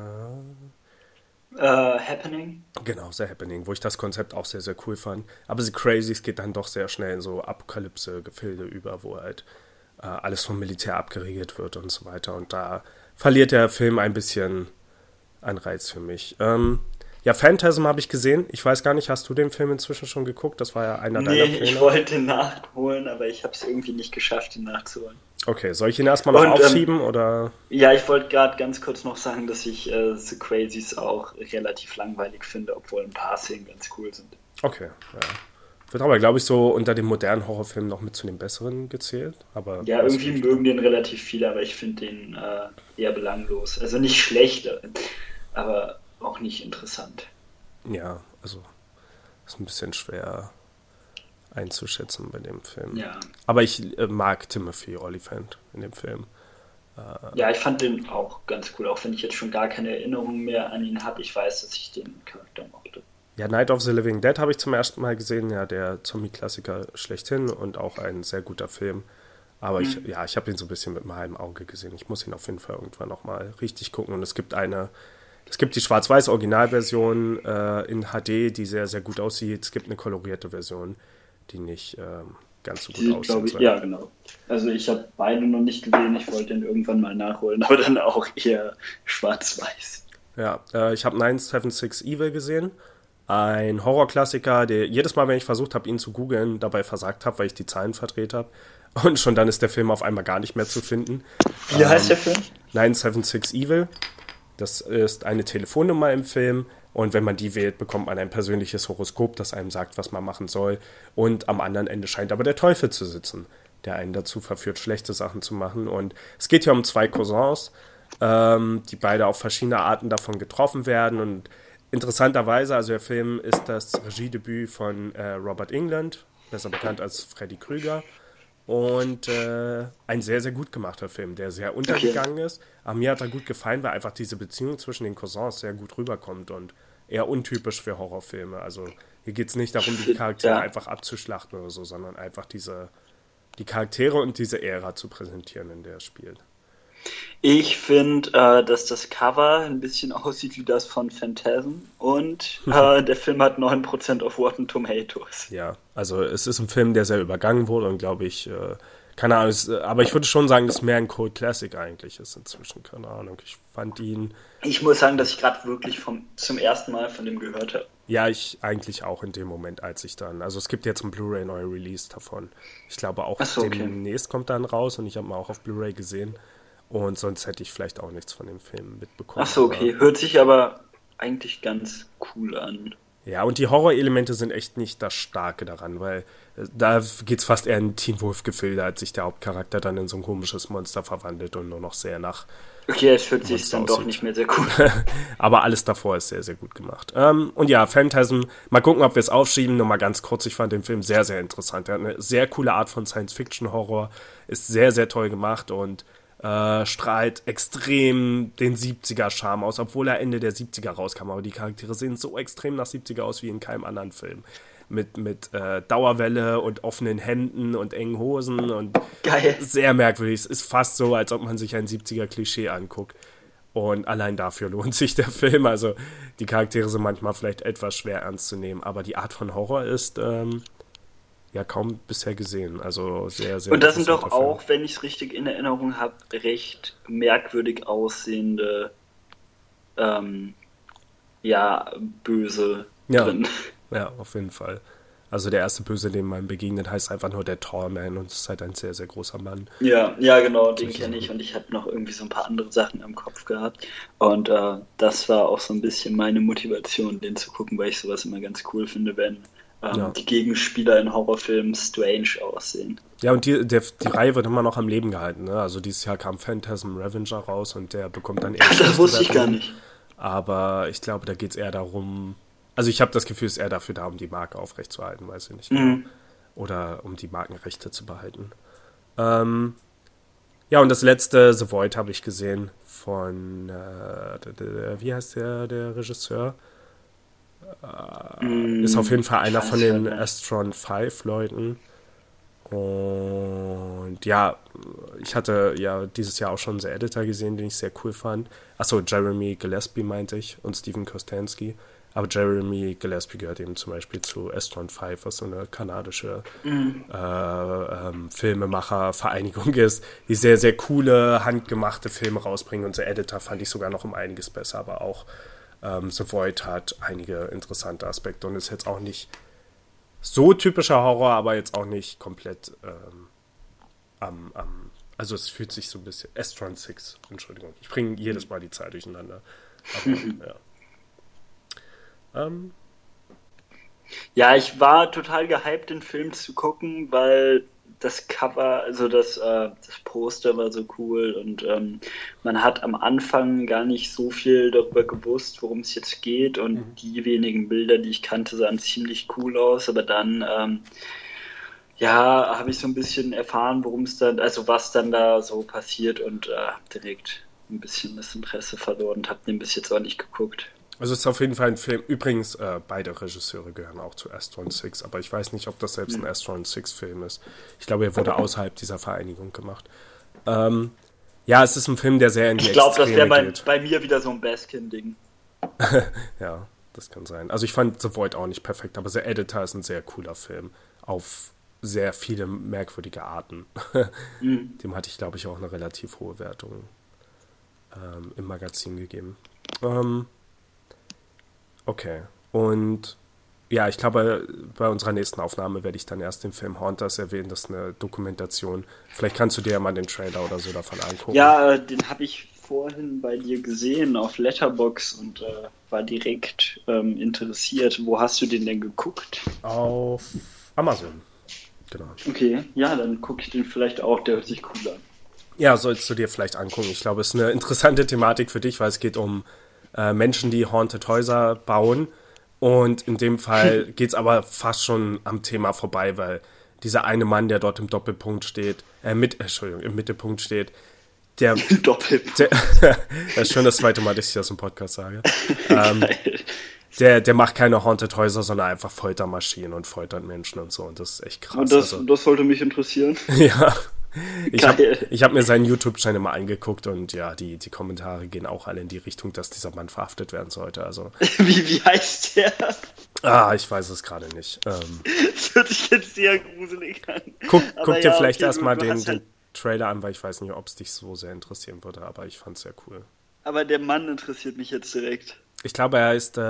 Happening. Genau, The Happening, wo ich das Konzept auch sehr, sehr cool fand. Aber The Crazies geht dann doch sehr schnell in so Apokalypse-Gefilde über, wo halt alles vom Militär abgeriegelt wird und so weiter. Und da verliert der Film ein bisschen an Reiz für mich. Ja, Phantasm habe ich gesehen. Ich weiß gar nicht, hast du den Film inzwischen schon geguckt? Das war ja einer deiner Pläne. Nee, ich wollte nachholen, aber ich habe es irgendwie nicht geschafft, ihn nachzuholen. Okay, soll ich ihn erstmal noch aufschieben, oder? Ja, ich wollte gerade ganz kurz noch sagen, dass ich The Crazies auch relativ langweilig finde, obwohl ein paar Szenen ganz cool sind. Okay, ja. Wird aber, glaube ich, so unter den modernen Horrorfilmen noch mit zu den besseren gezählt. Aber ja, irgendwie mögen den relativ viele, aber ich finde den eher belanglos. Also nicht schlecht, aber auch nicht interessant. Ja, also ist ein bisschen schwer einzuschätzen bei dem Film. Ja. Aber ich mag Timothy Olyphant in dem Film. Ja, ich fand den auch ganz cool, auch wenn ich jetzt schon gar keine Erinnerung mehr an ihn habe. Ich weiß, dass ich den Charakter mochte. Ja, Night of the Living Dead habe ich zum ersten Mal gesehen. Ja, der Zombie-Klassiker schlechthin und auch ein sehr guter Film. Aber ich habe ihn so ein bisschen mit einem halben Auge gesehen. Ich muss ihn auf jeden Fall irgendwann nochmal richtig gucken. Und es gibt die Schwarz-Weiß-Originalversion in HD, die sehr, sehr gut aussieht. Es gibt eine kolorierte Version, die nicht ganz so gut aussieht. Ja, genau. Also ich habe beide noch nicht gesehen. Ich wollte den irgendwann mal nachholen, aber dann auch eher schwarz-weiß. Ja, ich habe 976 Evil gesehen. Ein Horrorklassiker, der jedes Mal, wenn ich versucht habe, ihn zu googeln, dabei versagt habe, weil ich die Zahlen verdreht habe. Und schon dann ist der Film auf einmal gar nicht mehr zu finden. Wie heißt der Film? 976 Evil. Das ist eine Telefonnummer im Film. Und wenn man die wählt, bekommt man ein persönliches Horoskop, das einem sagt, was man machen soll. Und am anderen Ende scheint aber der Teufel zu sitzen, der einen dazu verführt, schlechte Sachen zu machen. Und es geht hier um zwei Cousins, die beide auf verschiedene Arten davon getroffen werden. Und interessanterweise, also der Film ist das Regiedebüt von Robert Englund, besser bekannt als Freddy Krüger. Und ein sehr, sehr gut gemachter Film, der sehr untergegangen ist. Aber mir hat er gut gefallen, weil einfach diese Beziehung zwischen den Cousins sehr gut rüberkommt und eher untypisch für Horrorfilme. Also hier geht es nicht darum, die Charaktere einfach abzuschlachten oder so, sondern einfach die Charaktere und diese Ära zu präsentieren, in der er spielt. Ich finde, dass das Cover ein bisschen aussieht wie das von Phantasm und der Film hat 9% auf Rotten Tomatoes. Ja, also es ist ein Film, der sehr übergangen wurde und glaube ich keine Ahnung, aber ich würde schon sagen, dass mehr ein Cult Classic eigentlich ist inzwischen, keine Ahnung. Ich fand ihn... Ich muss sagen, dass ich gerade wirklich zum ersten Mal von dem gehört habe. Ja, ich eigentlich auch in dem Moment, als ich dann... Also es gibt jetzt ein Blu-ray neu Release davon. Ich glaube auch demnächst kommt dann raus und ich habe ihn auch auf Blu-ray gesehen. Und sonst hätte ich vielleicht auch nichts von dem Film mitbekommen. Ach so, okay. Hört sich aber eigentlich ganz cool an. Ja, und die Horrorelemente sind echt nicht das Starke daran, weil da geht's fast eher in Teen Wolf-Gefilde, als sich der Hauptcharakter dann in so ein komisches Monster verwandelt und nur noch sehr nach... Okay, es hört sich dann doch nicht mehr sehr cool. Aber alles davor ist sehr, sehr gut gemacht. Und ja, Phantasm, mal gucken, ob wir es aufschieben. Nur mal ganz kurz, ich fand den Film sehr, sehr interessant. Er hat eine sehr coole Art von Science-Fiction-Horror, ist sehr, sehr toll gemacht und strahlt extrem den 70er-Charme aus, obwohl er Ende der 70er rauskam. Aber die Charaktere sehen so extrem nach 70er aus wie in keinem anderen Film. Mit Dauerwelle und offenen Händen und engen Hosen und geil. Sehr merkwürdig. Es ist fast so, als ob man sich ein 70er-Klischee anguckt. Und allein dafür lohnt sich der Film. Also die Charaktere sind manchmal vielleicht etwas schwer ernst zu nehmen, aber die Art von Horror ist ja kaum bisher gesehen. Also sehr, sehr. Und das sind doch auch, wenn ich es richtig in Erinnerung habe, recht merkwürdig aussehende Böse drin. Ja, auf jeden Fall. Also der erste Böse, dem man begegnet, heißt einfach nur der Tallman und ist halt ein sehr, sehr großer Mann. Ja, genau, den kenne ich und ich habe noch irgendwie so ein paar andere Sachen im Kopf gehabt und das war auch so ein bisschen meine Motivation, den zu gucken, weil ich sowas immer ganz cool finde, wenn die Gegenspieler in Horrorfilmen strange aussehen. Ja, und die Reihe wird immer noch am Leben gehalten, ne? Also dieses Jahr kam Phantasm Revenger raus und der bekommt dann eher... Das wusste ich gar nicht. Aber ich glaube, da geht es eher darum... Also ich habe das Gefühl, es ist eher dafür da, um die Marke aufrechtzuerhalten, weiß ich nicht. Oder um die Markenrechte zu behalten. Ja, und das letzte, The Void, habe ich gesehen von, wie heißt der Regisseur? Ist auf jeden Fall einer von den Astron 5 Leuten. Und ja, ich hatte ja dieses Jahr auch schon The Editor gesehen, den ich sehr cool fand. Achso, Jeremy Gillespie meinte ich und Steven Kostanski. Aber Jeremy Gillespie gehört eben zum Beispiel zu Astron 5, was so eine kanadische Filmemacher-Vereinigung ist, die sehr, sehr coole, handgemachte Filme rausbringen. Und The Editor fand ich sogar noch um einiges besser, aber auch The Void hat einige interessante Aspekte und ist jetzt auch nicht so typischer Horror, aber jetzt auch nicht komplett also es fühlt sich so ein bisschen... Astron 6, Entschuldigung. Ich bringe jedes Mal die Zeit durcheinander. Aber, ja. Ja, ich war total gehypt, den Film zu gucken, weil das Cover, also das Poster war so cool und man hat am Anfang gar nicht so viel darüber gewusst, worum es jetzt geht und die wenigen Bilder, die ich kannte, sahen ziemlich cool aus, aber dann habe ich so ein bisschen erfahren, was dann da so passiert und direkt ein bisschen das Interesse verloren und habe den bis jetzt auch nicht geguckt. Also es ist auf jeden Fall ein Film, übrigens beide Regisseure gehören auch zu Astron 6, aber ich weiß nicht, ob das selbst ein Astron 6 Film ist. Ich glaube, er wurde außerhalb dieser Vereinigung gemacht. Ja, es ist ein Film, der sehr in die Extreme geht. Ich glaube, das wäre bei mir wieder so ein Baskin-Ding. Ja, das kann sein. Also ich fand The Void auch nicht perfekt, aber The Editor ist ein sehr cooler Film auf sehr viele merkwürdige Arten. Dem hatte ich, glaube ich, auch eine relativ hohe Wertung im Magazin gegeben. Okay, und ja, ich glaube, bei unserer nächsten Aufnahme werde ich dann erst den Film Haunters erwähnen, das ist eine Dokumentation. Vielleicht kannst du dir ja mal den Trailer oder so davon angucken. Ja, den habe ich vorhin bei dir gesehen auf Letterboxd und war direkt interessiert. Wo hast du den denn geguckt? Auf Amazon, genau. Okay, ja, dann gucke ich den vielleicht auch, der hört sich cool an. Ja, sollst du dir vielleicht angucken. Ich glaube, es ist eine interessante Thematik für dich, weil es geht um Menschen, die Haunted Häuser bauen. Und in dem Fall geht es aber fast schon am Thema vorbei, weil dieser eine Mann, der dort im Doppelpunkt steht, im Mittelpunkt steht, das ist schon das zweite Mal, dass ich das im Podcast sage. Der macht keine Haunted Häuser, sondern einfach Foltermaschinen und foltert Menschen und so. Und das ist echt krass. Und das sollte mich interessieren. Ja, Ich hab mir seinen YouTube-Channel mal angeguckt und ja, die Kommentare gehen auch alle in die Richtung, dass dieser Mann verhaftet werden sollte. Also. Wie heißt der? Ich weiß es gerade nicht. Das hört sich jetzt sehr gruselig an. Guck dir vielleicht erstmal den Trailer an, weil ich weiß nicht, ob es dich so sehr interessieren würde, aber ich fand es sehr cool. Aber der Mann interessiert mich jetzt direkt. Ich glaube, er ist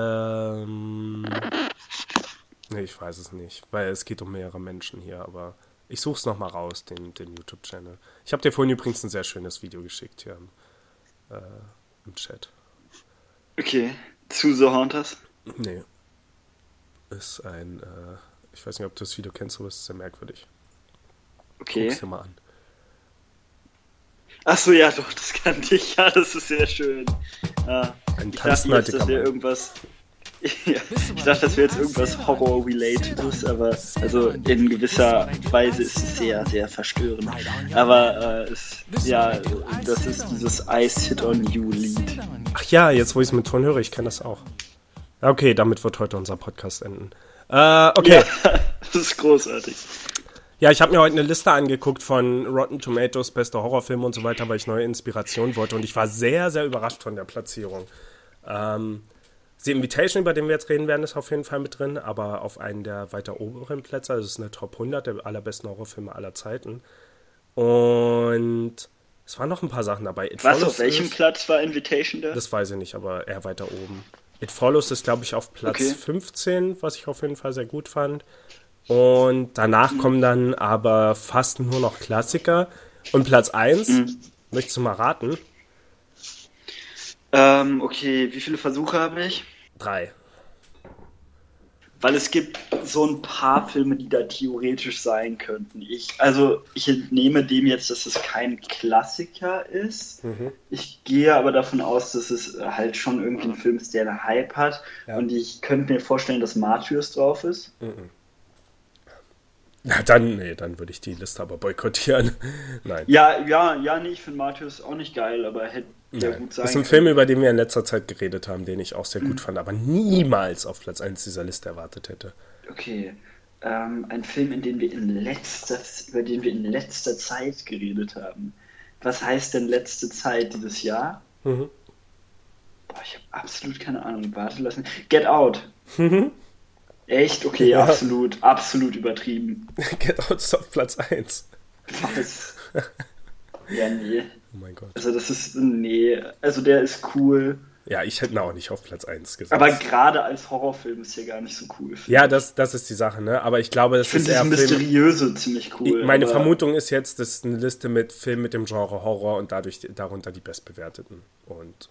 nee, ich weiß es nicht, weil es geht um mehrere Menschen hier, aber ich suche es nochmal raus, den YouTube-Channel. Ich habe dir vorhin übrigens ein sehr schönes Video geschickt hier im Chat. Okay, zu The Haunters? Nee. Ist ein, ich weiß nicht, ob du das Video kennst, aber es ist sehr merkwürdig. Okay. Guck's dir mal an. Achso, ja doch, das kannte ich. Ja, das ist sehr schön. Ein ich dachte jetzt, das wäre irgendwas... Ja, ich dachte, das wäre jetzt irgendwas Horror-Relatedes, aber also in gewisser Weise ist es sehr, sehr verstörend. Aber das ist dieses I Sit on You-Lied. Ach ja, jetzt wo ich es mit Ton höre, ich kenne das auch. Okay, damit wird heute unser Podcast enden. Okay. Ja, das ist großartig. Ja, ich habe mir heute eine Liste angeguckt von Rotten Tomatoes, beste Horrorfilme und so weiter, weil ich neue Inspiration wollte und ich war sehr, sehr überrascht von der Platzierung. The Invitation, über den wir jetzt reden werden, ist auf jeden Fall mit drin, aber auf einen der weiter oberen Plätze, also es ist eine Top 100 der allerbesten Horrorfilme aller Zeiten. Und es waren noch ein paar Sachen dabei. Was, auf welchem Platz war Invitation da? Das weiß ich nicht, aber eher weiter oben. It Follows ist, glaube ich, auf Platz 15, was ich auf jeden Fall sehr gut fand. Und danach kommen dann aber fast nur noch Klassiker. Und Platz 1, möchtest du mal raten? Okay, wie viele Versuche habe ich? 3. Weil es gibt so ein paar Filme, die da theoretisch sein könnten. Ich entnehme dem jetzt, dass es kein Klassiker ist. Ich gehe aber davon aus, dass es halt schon irgendwie ein Film ist, der einen Hype hat. Ja. Und ich könnte mir vorstellen, dass Martyrs drauf ist. Na, dann würde ich die Liste aber boykottieren. Nein. Nee, ich finde Martyrs auch nicht geil, aber hätte ja gut sein. Das ist ein Film, über den wir in letzter Zeit geredet haben, den ich auch sehr gut fand, aber niemals auf Platz 1 dieser Liste erwartet hätte. Okay. Ein Film, über den wir in letzter Zeit geredet haben. Was heißt denn letzte Zeit dieses Jahr? Boah, ich habe absolut keine Ahnung. Warte lassen. Get Out. Echt? Okay, ja. Absolut übertrieben. Get Out ist auf Platz 1. Was? Ja, nee. Oh mein Gott. Also der ist cool. Ja, ich hätte ihn auch nicht auf Platz 1 gesagt. Aber gerade als Horrorfilm ist der gar nicht so cool. Ja, das ist die Sache, ne? Aber ich glaube, das ist eher das Mysteriöse ziemlich cool. Meine Vermutung ist jetzt, das ist eine Liste mit Filmen mit dem Genre Horror und darunter die bestbewerteten. Und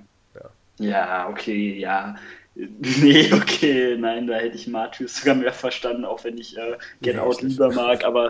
Ja, okay, ja. Nee, okay, nein, da hätte ich Martyrs sogar mehr verstanden, auch wenn ich Get Out lieber mag, aber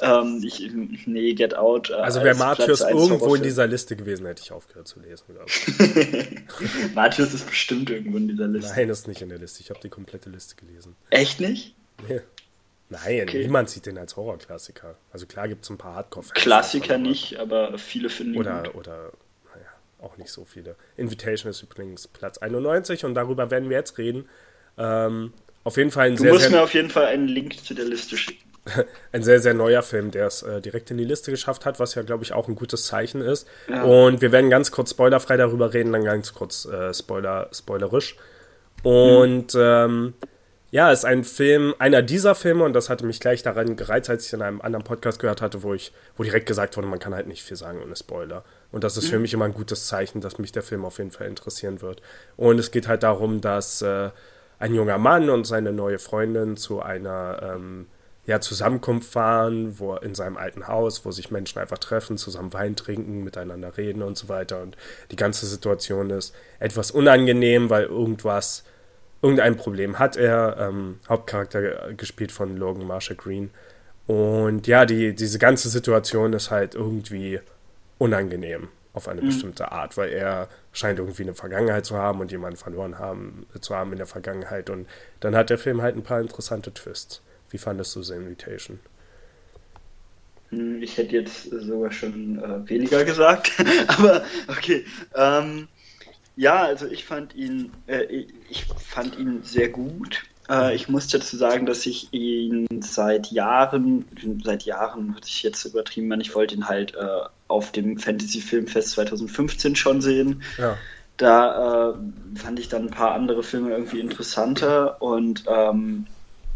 Get Out. Also wäre Martyrs irgendwo in dieser Liste gewesen, hätte ich aufgehört zu lesen, glaube ich. Martyrs ist bestimmt irgendwo in dieser Liste. Nein, das ist nicht in der Liste, ich habe die komplette Liste gelesen. Echt nicht? Nee. Nein, okay. Niemand sieht den als Horrorklassiker. Also klar gibt es ein paar Hardcore-Fans. Klassiker nicht, aber viele finden ihn gut. Oder auch nicht so viele. Invitation ist übrigens Platz 91 und darüber werden wir jetzt reden. Auf jeden Fall Du musst mir auf jeden Fall einen Link zu der Liste schicken. Ein sehr, sehr neuer Film, der es direkt in die Liste geschafft hat, was ja, glaube ich, auch ein gutes Zeichen ist. Ja. Und wir werden ganz kurz spoilerfrei darüber reden, dann ganz kurz spoilerisch. Und ist ein Film, einer dieser Filme, und das hatte mich gleich daran gereizt, als ich in einem anderen Podcast gehört hatte, wo direkt gesagt wurde, man kann halt nicht viel sagen ohne Spoiler. Und das ist für mich immer ein gutes Zeichen, dass mich der Film auf jeden Fall interessieren wird. Und es geht halt darum, dass ein junger Mann und seine neue Freundin zu einer Zusammenkunft fahren, wo in seinem alten Haus, wo sich Menschen einfach treffen, zusammen Wein trinken, miteinander reden und so weiter. Und die ganze Situation ist etwas unangenehm, weil irgendein Problem hat er, Hauptcharakter gespielt von Logan Marshall Green. Und ja, diese ganze Situation ist halt irgendwie unangenehm auf eine bestimmte Art, weil er scheint irgendwie eine Vergangenheit zu haben und jemanden verloren zu haben in der Vergangenheit. Und dann hat der Film halt ein paar interessante Twists. Wie fandest du The Invitation? Ich hätte jetzt sogar schon weniger gesagt, aber okay. Also ich fand ihn sehr gut. Ich muss dazu sagen, dass ich ihn seit Jahren würde ich jetzt übertrieben, wenn ich wollte ihn halt auf dem Fantasy Filmfest 2015 schon sehen. Ja. Da fand ich dann ein paar andere Filme irgendwie interessanter und dann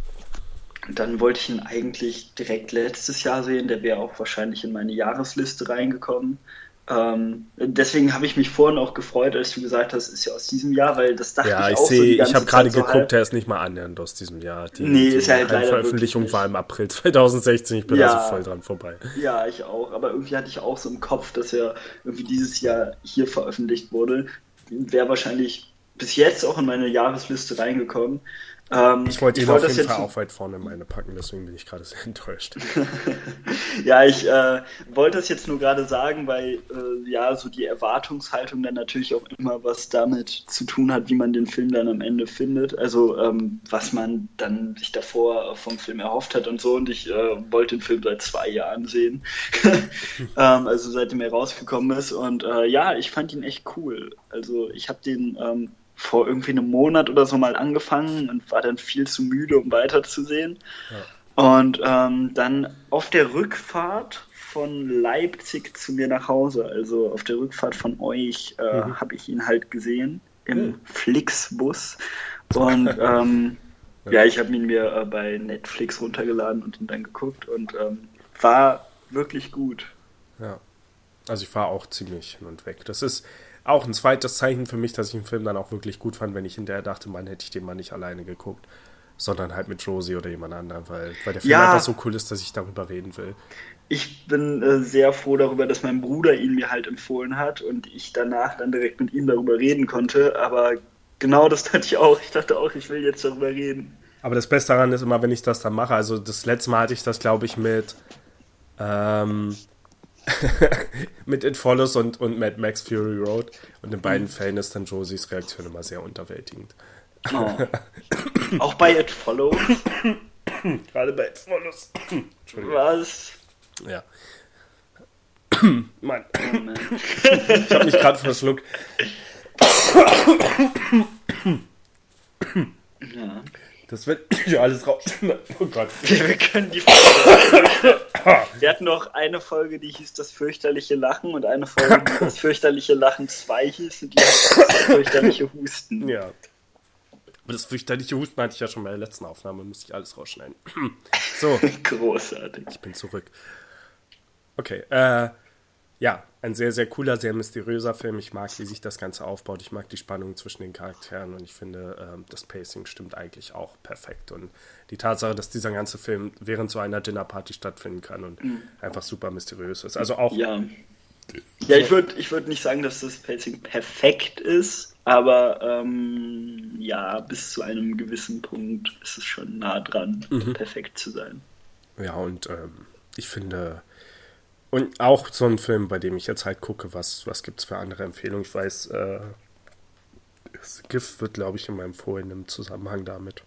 wollte ich ihn eigentlich direkt letztes Jahr sehen. Der wäre auch wahrscheinlich in meine Jahresliste reingekommen. Deswegen habe ich mich vorhin auch gefreut, als du gesagt hast, ist ja aus diesem Jahr, weil das dachte Ja, ich auch so die ganze ich habe gerade Zeit so geguckt, halb. der ist nicht mal annähernd aus diesem Jahr. Nee, ist ja halt leider Veröffentlichung wirklich war im April 2016, ich bin Ja. also voll dran vorbei. Ja, ich auch. Aber irgendwie hatte ich auch so im Kopf, dass er irgendwie dieses Jahr hier veröffentlicht wurde. Wäre wahrscheinlich bis jetzt auch in meine Jahresliste reingekommen. Ich wollte ihn auf das jeden jetzt Fall auch weit vorne in meine packen, deswegen bin ich gerade sehr enttäuscht. Ja, ich wollte das jetzt nur gerade sagen, weil ja, so die Erwartungshaltung dann natürlich auch immer was damit zu tun hat, wie man den Film dann am Ende findet. Also was man dann sich davor vom Film erhofft hat und so. Und ich wollte den Film seit 2 Jahren sehen, also seitdem er rausgekommen ist. Und ja, ich fand ihn echt cool. Also ich habe den vor irgendwie einem Monat oder so mal angefangen und war dann viel zu müde, um weiterzusehen. Ja. Und dann auf der Rückfahrt von Leipzig zu mir nach Hause, also auf der Rückfahrt von euch, habe ich ihn halt gesehen im Flixbus. Und ja, ich habe ihn mir bei Netflix runtergeladen und ihn dann geguckt und war wirklich gut. Ja, also ich war auch ziemlich hin und weg. Das ist auch ein zweites Zeichen für mich, dass ich einen Film dann auch wirklich gut fand, wenn ich hinterher dachte, man hätte ich den mal nicht alleine geguckt, sondern halt mit Josie oder jemand anderem, weil der Film einfach so cool ist, dass ich darüber reden will. Ich bin sehr froh darüber, dass mein Bruder ihn mir halt empfohlen hat und ich danach dann direkt mit ihm darüber reden konnte, aber genau das hatte ich auch. Ich dachte auch, ich will jetzt darüber reden. Aber das Beste daran ist immer, wenn ich das dann mache, also das letzte Mal hatte ich das, glaube ich, mit mit It Follows und Mad Max Fury Road. Und in beiden Fällen ist dann Josies Reaktion immer sehr unterwältigend. Oh. Auch bei It Follows? Gerade bei It Follows. Was? Ja. Mann. Oh, man. Ich habe mich gerade verschluckt. Ja. Das wird ja alles raus. Oh Gott. Wir können die Folge. Wir hatten noch eine Folge, die hieß Das fürchterliche Lachen und eine Folge, die Das fürchterliche Lachen 2 hieß und die hieß Das fürchterliche Husten. Ja. Aber das fürchterliche Husten hatte ich ja schon bei der letzten Aufnahme, musste ich alles rausschneiden. So. Großartig. Ich bin zurück. Okay, ja, ein sehr, sehr cooler, sehr mysteriöser Film. Ich mag, wie sich das Ganze aufbaut. Ich mag die Spannung zwischen den Charakteren und ich finde, das Pacing stimmt eigentlich auch perfekt. Und die Tatsache, dass dieser ganze Film während so einer Dinnerparty stattfinden kann und einfach super mysteriös ist. Also auch... Ja, ich würd nicht sagen, dass das Pacing perfekt ist, aber ja, bis zu einem gewissen Punkt ist es schon nah dran, perfekt zu sein. Ja, und ich finde... Und auch so ein Film, bei dem ich jetzt halt gucke, was gibt es für andere Empfehlungen. Ich weiß, das Gift wird, glaube ich, immer empfohlen im Zusammenhang damit.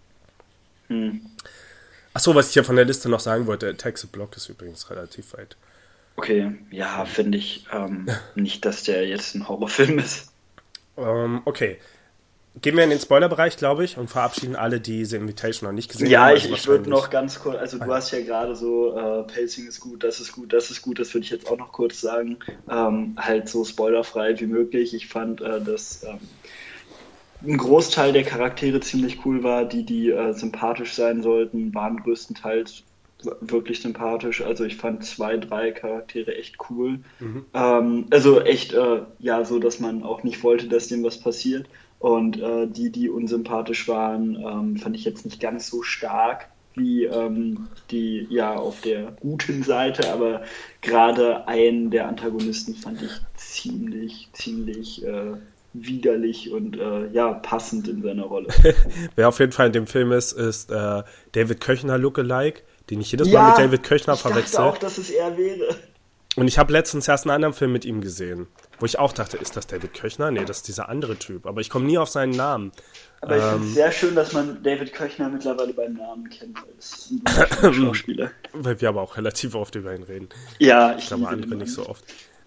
Achso, was ich hier von der Liste noch sagen wollte, Taxi Block ist übrigens relativ weit. Okay, ja, finde ich nicht, dass der jetzt ein Horrorfilm ist. Okay. Gehen wir in den Spoilerbereich, glaube ich, und verabschieden alle, die The Invitation noch nicht gesehen haben. Ja, Also ich würde noch ganz kurz, also du hast ja gerade so, Pacing ist gut, das ist gut, das ist gut, das würde ich jetzt auch noch kurz sagen. Halt so spoilerfrei wie möglich. Ich fand, dass ein Großteil der Charaktere ziemlich cool war, die sympathisch sein sollten, waren größtenteils wirklich sympathisch. Also ich fand 2, 3 Charaktere echt cool. Also echt, ja, so, dass man auch nicht wollte, dass dem was passiert. Und die unsympathisch waren, fand ich jetzt nicht ganz so stark wie die ja auf der guten Seite, aber gerade einen der Antagonisten fand ich ziemlich widerlich und ja, passend in seiner Rolle. Wer auf jeden Fall in dem Film ist David Koechner Lookalike, den ich jedes Mal mit David Koechner verwechsel. Ich dachte auch, dass es er wäre. Und ich habe letztens erst einen anderen Film mit ihm gesehen, wo ich auch dachte, ist das David Koechner? Nee, das ist dieser andere Typ. Aber ich komme nie auf seinen Namen. Aber ich finde es sehr schön, dass man David Koechner mittlerweile beim Namen kennt. Das ist ein guter Schauspieler. Weil wir aber auch relativ oft über ihn reden. Ja, ich glaube, andere nicht so oft.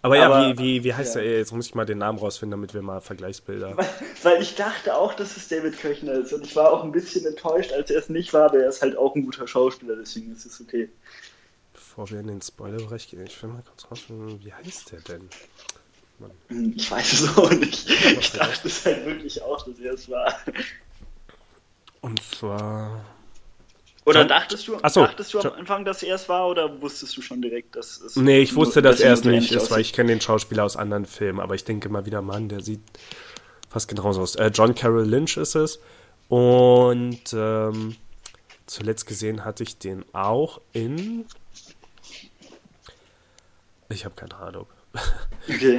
Aber ja, wie heißt der? Jetzt muss ich mal den Namen rausfinden, damit wir mal Vergleichsbilder. Weil ich dachte auch, dass es David Koechner ist. Und ich war auch ein bisschen enttäuscht, als er es nicht war, aber er ist halt auch ein guter Schauspieler, deswegen ist es okay. Bevor wir in den Spoilerbereich gehen, ich will mal kurz rausfinden, wie heißt der denn? Mann. Ich weiß es auch nicht. Ich dachte es halt wirklich auch, dass er es war. Und zwar... Oder dachtest du am Anfang, dass er es war, oder wusstest du schon direkt, dass es... Nee, ich wusste, dass er es nicht ist, weil ich kenne den Schauspieler aus anderen Filmen, aber ich denke mal wieder, Mann, der sieht fast genauso aus. John Carroll Lynch ist es. Und zuletzt gesehen hatte ich den auch in... Ich habe keine Ahnung. Okay.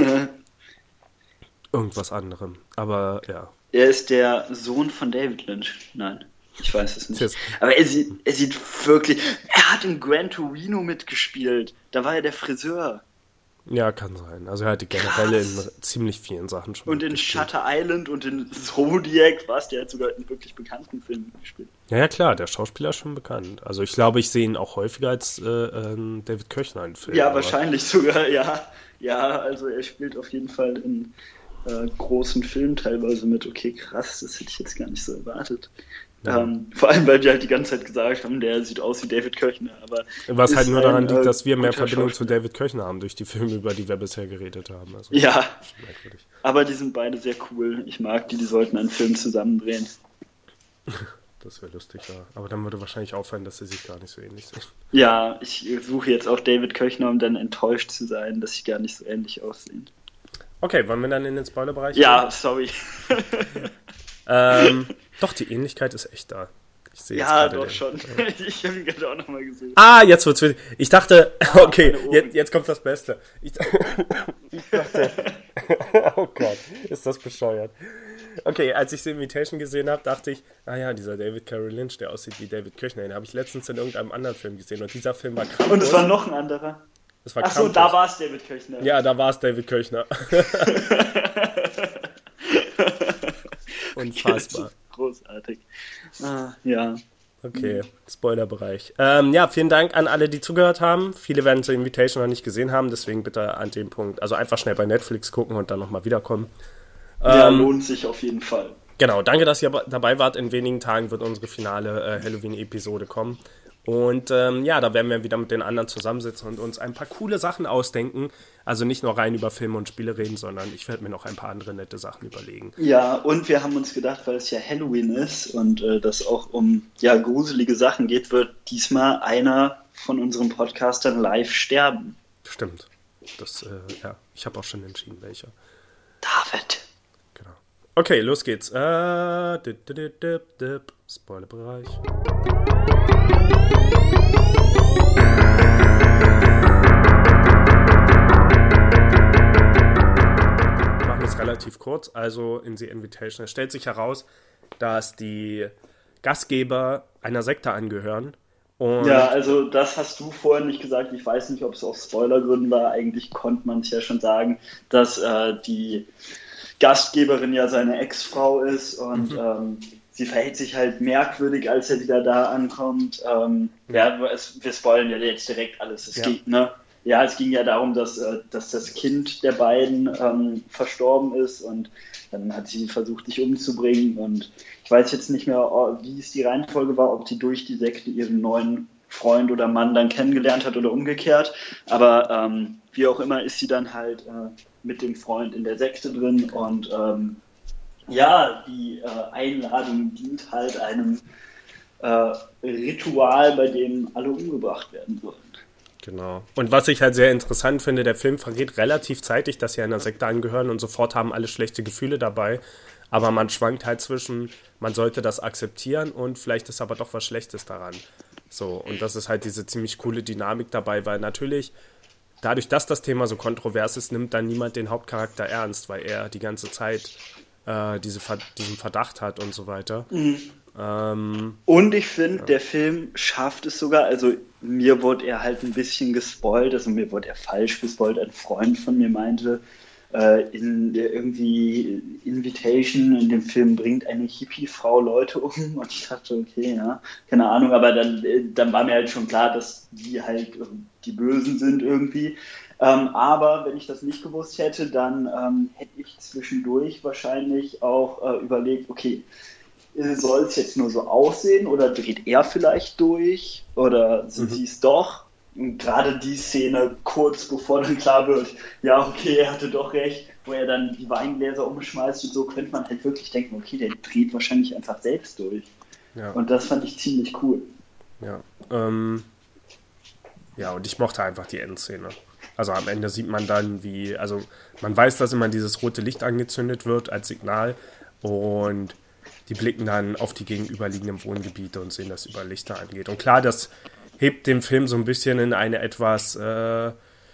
Irgendwas anderem, aber ja. Er ist der Sohn von David Lynch. Nein. Ich weiß es nicht. Aber er sieht wirklich... Er hat in Gran Torino mitgespielt. Da war er der Friseur. Ja, kann sein. Also er hatte generell in ziemlich vielen Sachen schon und in Shutter Island und in Zodiac, der hat sogar in wirklich bekannten Filmen gespielt. Ja, klar, der Schauspieler ist schon bekannt. Also ich glaube, ich sehe ihn auch häufiger als David Koechner in Filmen. Ja, wahrscheinlich sogar, ja. Ja, also er spielt auf jeden Fall in großen Filmen teilweise mit. Okay, krass, das hätte ich jetzt gar nicht so erwartet. Ja. Vor allem, weil die halt die ganze Zeit gesagt haben, der sieht aus wie David Koechner. Aber was halt nur daran liegt, dass wir mehr Verbindung zu David Koechner haben, durch die Filme, über die wir bisher geredet haben. Also, ja, aber die sind beide sehr cool. Ich mag die sollten einen Film zusammen drehen. Das wäre lustig, ja. Aber dann würde wahrscheinlich auffallen, dass sie sich gar nicht so ähnlich sehen. Ja, ich suche jetzt auch David Koechner, um dann enttäuscht zu sein, dass sie gar nicht so ähnlich aussehen. Okay, wollen wir dann in den Spoilerbereich gehen? Ja, sorry. Doch, die Ähnlichkeit ist echt da. Ich sehe ja, doch schon. Ich habe ihn gerade auch nochmal gesehen. Ah, jetzt wird's witzig. Ich dachte, okay, jetzt kommt das Beste. Ich dachte, oh Gott, ist das bescheuert. Okay, als ich The Invitation gesehen habe, dachte ich, dieser David Carroll Lynch, der aussieht wie David Koechner, den habe ich letztens in irgendeinem anderen Film gesehen und dieser Film war Krampus. Und es war noch ein anderer. Achso, da war es David Koechner. Ja, da war es David Koechner. Unfassbar. Großartig. Ja. Okay, Spoilerbereich. Vielen Dank an alle, die zugehört haben. Viele werden The Invitation noch nicht gesehen haben, deswegen bitte an dem Punkt, also einfach schnell bei Netflix gucken und dann nochmal wiederkommen. Ja, lohnt sich auf jeden Fall. Genau, danke, dass ihr dabei wart. In wenigen Tagen wird unsere finale Halloween-Episode kommen. Und da werden wir wieder mit den anderen zusammensitzen und uns ein paar coole Sachen ausdenken. Also nicht nur rein über Filme und Spiele reden, sondern ich werde mir noch ein paar andere nette Sachen überlegen. Ja, und wir haben uns gedacht, weil es ja Halloween ist und das auch um gruselige Sachen geht, wird diesmal einer von unseren Podcastern live sterben. Stimmt. Ich habe auch schon entschieden, welcher. David. Genau. Okay, los geht's. Spoilerbereich. Relativ kurz, also in The Invitation. Es stellt sich heraus, dass die Gastgeber einer Sekte angehören. Und ja, also das hast du vorhin nicht gesagt. Ich weiß nicht, ob es aus Spoilergründen war. Eigentlich konnte man es ja schon sagen, dass die Gastgeberin ja seine Ex-Frau ist und sie verhält sich halt merkwürdig, als er wieder da ankommt. Wir spoilern ja jetzt direkt alles. Es ging ja darum, dass das Kind der beiden verstorben ist und dann hat sie versucht, sich umzubringen und ich weiß jetzt nicht mehr, wie es die Reihenfolge war, ob sie durch die Sekte ihren neuen Freund oder Mann dann kennengelernt hat oder umgekehrt, aber wie auch immer ist sie dann halt mit dem Freund in der Sekte drin und die Einladung dient halt einem Ritual, bei dem alle umgebracht werden sollen. Genau. Und was ich halt sehr interessant finde, der Film verrät relativ zeitig, dass sie einer Sekte angehören und sofort haben alle schlechte Gefühle dabei. Aber man schwankt halt zwischen, man sollte das akzeptieren und vielleicht ist aber doch was Schlechtes daran. So, und das ist halt diese ziemlich coole Dynamik dabei, weil natürlich, dadurch, dass das Thema so kontrovers ist, nimmt dann niemand den Hauptcharakter ernst, weil er die ganze Zeit diesen Verdacht hat und so weiter. Und ich finde, der Film schafft es sogar, also mir wurde er halt ein bisschen gespoilt, also mir wurde er falsch gespoilt, ein Freund von mir meinte, in irgendwie Invitation in dem Film bringt eine Hippie-Frau Leute um und ich dachte, okay, ja, keine Ahnung, aber dann war mir halt schon klar, dass die halt die Bösen sind irgendwie. Aber wenn ich das nicht gewusst hätte, dann hätte ich zwischendurch wahrscheinlich auch überlegt, okay, soll es jetzt nur so aussehen oder dreht er vielleicht durch oder sind sie es doch? Und gerade die Szene kurz bevor dann klar wird, ja okay, er hatte doch recht, wo er dann die Weingläser umschmeißt und so, könnte man halt wirklich denken, okay, der dreht wahrscheinlich einfach selbst durch. Ja. Und das fand ich ziemlich cool. Ja, ja, und ich mochte einfach die Endszene. Also am Ende sieht man dann, also man weiß, dass immer dieses rote Licht angezündet wird als Signal und die blicken dann auf die gegenüberliegenden Wohngebiete und sehen, dass über Lichter angeht. Und klar, das hebt den Film so ein bisschen in eine etwas, es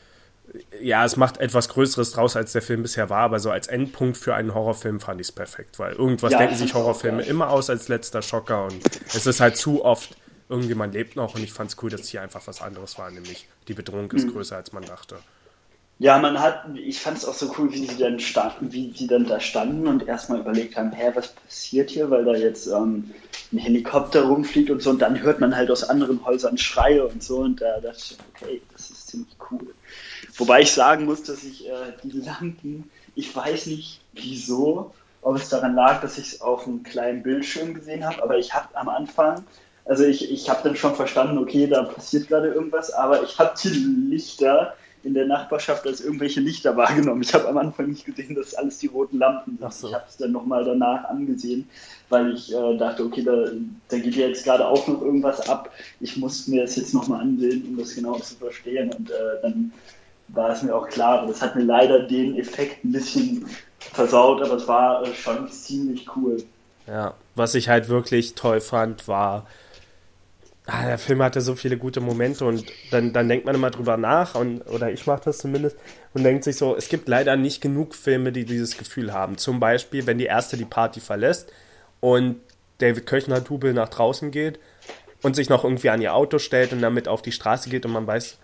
macht etwas Größeres draus, als der Film bisher war, aber so als Endpunkt für einen Horrorfilm fand ich es perfekt, weil irgendwas denken sich Horrorfilme immer aus als letzter Schocker und es ist halt zu oft, irgendjemand lebt noch und ich fand es cool, dass hier einfach was anderes war, nämlich die Bedrohung ist größer, als man dachte. Ja, ich fand es auch so cool, wie sie dann da standen und erstmal überlegt haben, was passiert hier, weil da jetzt ein Helikopter rumfliegt und so und dann hört man halt aus anderen Häusern Schreie und so und da dachte ich, okay, das ist ziemlich cool. Wobei ich sagen muss, dass ich die Lampen, ich weiß nicht wieso, ob es daran lag, dass ich es auf einem kleinen Bildschirm gesehen habe, aber ich habe am Anfang, also ich habe dann schon verstanden, okay, da passiert gerade irgendwas, aber ich habe die Lichter in der Nachbarschaft als irgendwelche Lichter wahrgenommen. Ich habe am Anfang nicht gesehen, dass alles die roten Lampen sind. So. Ich habe es dann nochmal danach angesehen, weil ich dachte, okay, da geht ja jetzt gerade auch noch irgendwas ab. Ich muss mir das jetzt nochmal ansehen, um das genau zu verstehen. Und dann war es mir auch klar. Aber das hat mir leider den Effekt ein bisschen versaut, aber es war schon ziemlich cool. Ja, was ich halt wirklich toll fand, war, der Film hatte so viele gute Momente und dann denkt man immer drüber nach, oder ich mache das zumindest, und denkt sich so, es gibt leider nicht genug Filme, die dieses Gefühl haben. Zum Beispiel, wenn die Erste die Party verlässt und David Koechner-Double nach draußen geht und sich noch irgendwie an ihr Auto stellt und damit auf die Straße geht und man weiß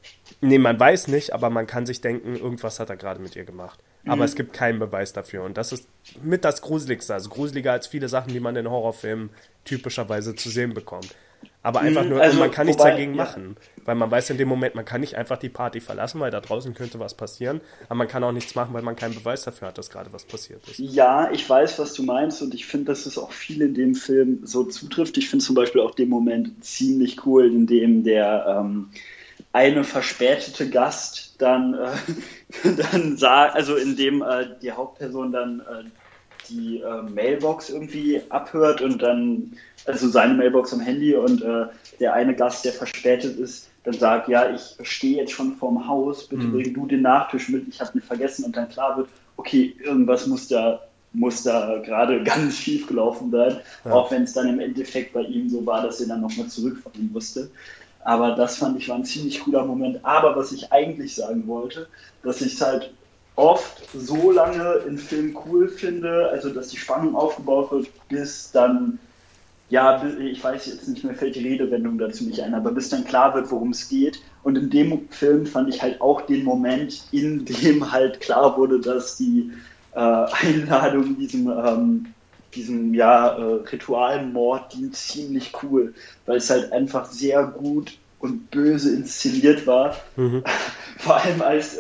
nicht, aber man kann sich denken, irgendwas hat er gerade mit ihr gemacht. Aber es gibt keinen Beweis dafür und das ist mit das Gruseligste, also gruseliger als viele Sachen, die man in Horrorfilmen typischerweise zu sehen bekommt. Aber einfach nur, also, man kann nichts dagegen machen, weil man weiß in dem Moment, man kann nicht einfach die Party verlassen, weil da draußen könnte was passieren, aber man kann auch nichts machen, weil man keinen Beweis dafür hat, dass gerade was passiert ist. Ja, ich weiß, was du meinst und ich finde, dass es auch viel in dem Film so zutrifft. Ich finde zum Beispiel auch den Moment ziemlich cool, in dem der eine verspätete Gast dann sagt, also in dem die Hauptperson dann die Mailbox irgendwie abhört und dann, also seine Mailbox am Handy und der eine Gast, der verspätet ist, dann sagt, ja, ich stehe jetzt schon vorm Haus, bitte bring du den Nachtisch mit, ich habe ihn vergessen und dann klar wird, okay, irgendwas muss da gerade ganz schief gelaufen sein, auch wenn es dann im Endeffekt bei ihm so war, dass er dann nochmal zurückfahren musste. Aber das fand ich war ein ziemlich cooler Moment. Aber was ich eigentlich sagen wollte, dass ich es halt oft so lange in Filmen cool finde, also dass die Spannung aufgebaut wird, bis dann, ja, ich weiß jetzt nicht mehr, fällt die Redewendung dazu nicht ein, aber bis dann klar wird, worum es geht. Und in dem Film fand ich halt auch den Moment, in dem halt klar wurde, dass die Einladung diesem Ritualmord dient, ziemlich cool, weil es halt einfach sehr gut und böse inszeniert war. Vor allem als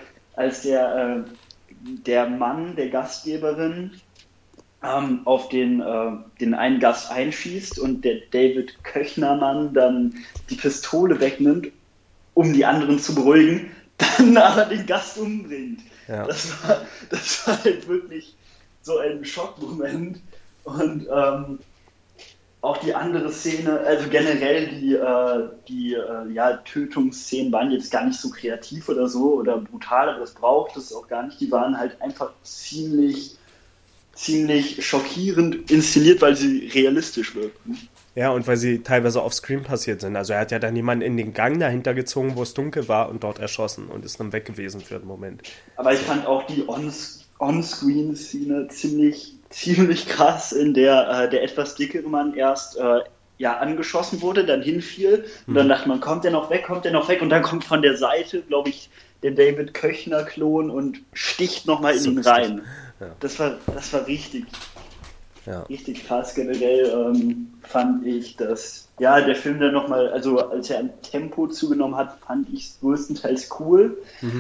der Mann der Gastgeberin auf den einen Gast einschießt und der David Koechner-Mann dann die Pistole wegnimmt, um die anderen zu beruhigen, dann aber den Gast umbringt. Ja. Das war halt wirklich so ein Schockmoment und auch die andere Szene, also generell die Tötungsszenen waren jetzt gar nicht so kreativ oder so oder brutal, aber das braucht es auch gar nicht. Die waren halt einfach ziemlich schockierend inszeniert, weil sie realistisch wirkten. Ja, und weil sie teilweise offscreen passiert sind. Also er hat ja dann jemanden in den Gang dahinter gezogen, wo es dunkel war und dort erschossen und ist dann weg gewesen für einen Moment. Aber ich fand auch die On-Screen-Szene ziemlich krass, in der etwas dickere Mann erst angeschossen wurde, dann hinfiel und dann dachte man, kommt der noch weg und dann kommt von der Seite, glaube ich, der David Koechner-Klon und sticht nochmal in ihn rein. Ja. Das war richtig, richtig krass. Generell fand ich, dass der Film dann nochmal, also als er an Tempo zugenommen hat, fand ich es größtenteils cool.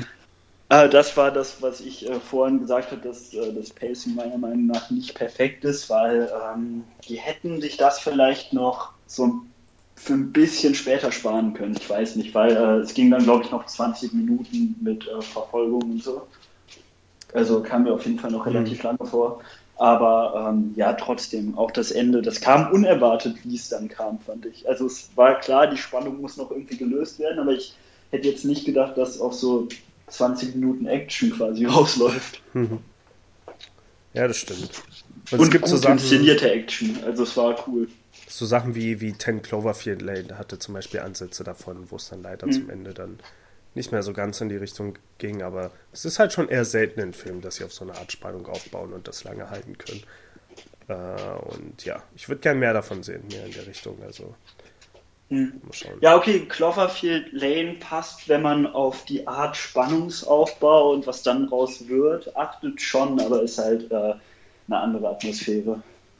Das war das, was ich vorhin gesagt habe, dass das Pacing meiner Meinung nach nicht perfekt ist, weil die hätten sich das vielleicht noch so für ein bisschen später sparen können. Ich weiß nicht, weil es ging dann, glaube ich, noch 20 Minuten mit Verfolgung und so. Also kam mir auf jeden Fall noch relativ lange vor. Aber trotzdem, auch das Ende, das kam unerwartet, wie es dann kam, fand ich. Also es war klar, die Spannung muss noch irgendwie gelöst werden, aber ich hätte jetzt nicht gedacht, dass auch so 20 Minuten Action quasi rausläuft. Ja, das stimmt. Und es gibt gut so Sachen, inszenierte Action, also es war cool. So Sachen wie 10 Cloverfield Lane hatte zum Beispiel Ansätze davon, wo es dann leider zum Ende dann nicht mehr so ganz in die Richtung ging, aber es ist halt schon eher selten in Filmen, dass sie auf so eine Art Spannung aufbauen und das lange halten können. Und ja, ich würde gern mehr davon sehen, mehr in der Richtung, also mal schauen. Ja, okay, Cloverfield Lane passt, wenn man auf die Art Spannungsaufbau und was dann raus wird, achtet schon, aber ist halt eine andere Atmosphäre.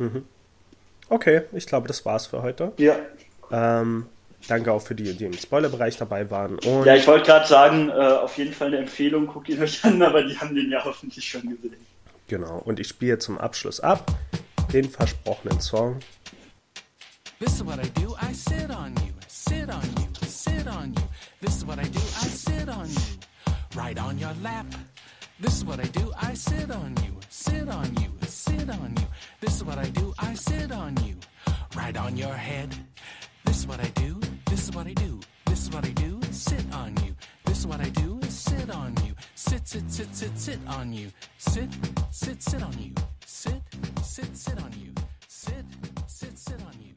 Okay, ich glaube, das war's für heute. Ja. Danke auch für die im Spoilerbereich dabei waren. Und ich wollte gerade sagen, auf jeden Fall eine Empfehlung, guckt ihn euch an, aber die haben den ja hoffentlich schon gesehen. Genau, und ich spiele zum Abschluss ab den versprochenen Song. This is what I do, I sit on you, sit on you, sit on you. This is what I do, I sit on you, right on your lap. This is what I do, I sit on you, sit on you, sit on you. This is what I do, I sit on you, right on your head. This is what I do, this is what I do, this is what I do, sit on you. This is what I do, sit on you, sit, sit, sit, sit, sit on you, sit, sit, sit on you, sit, sit, sit on you, sit, sit, sit on you.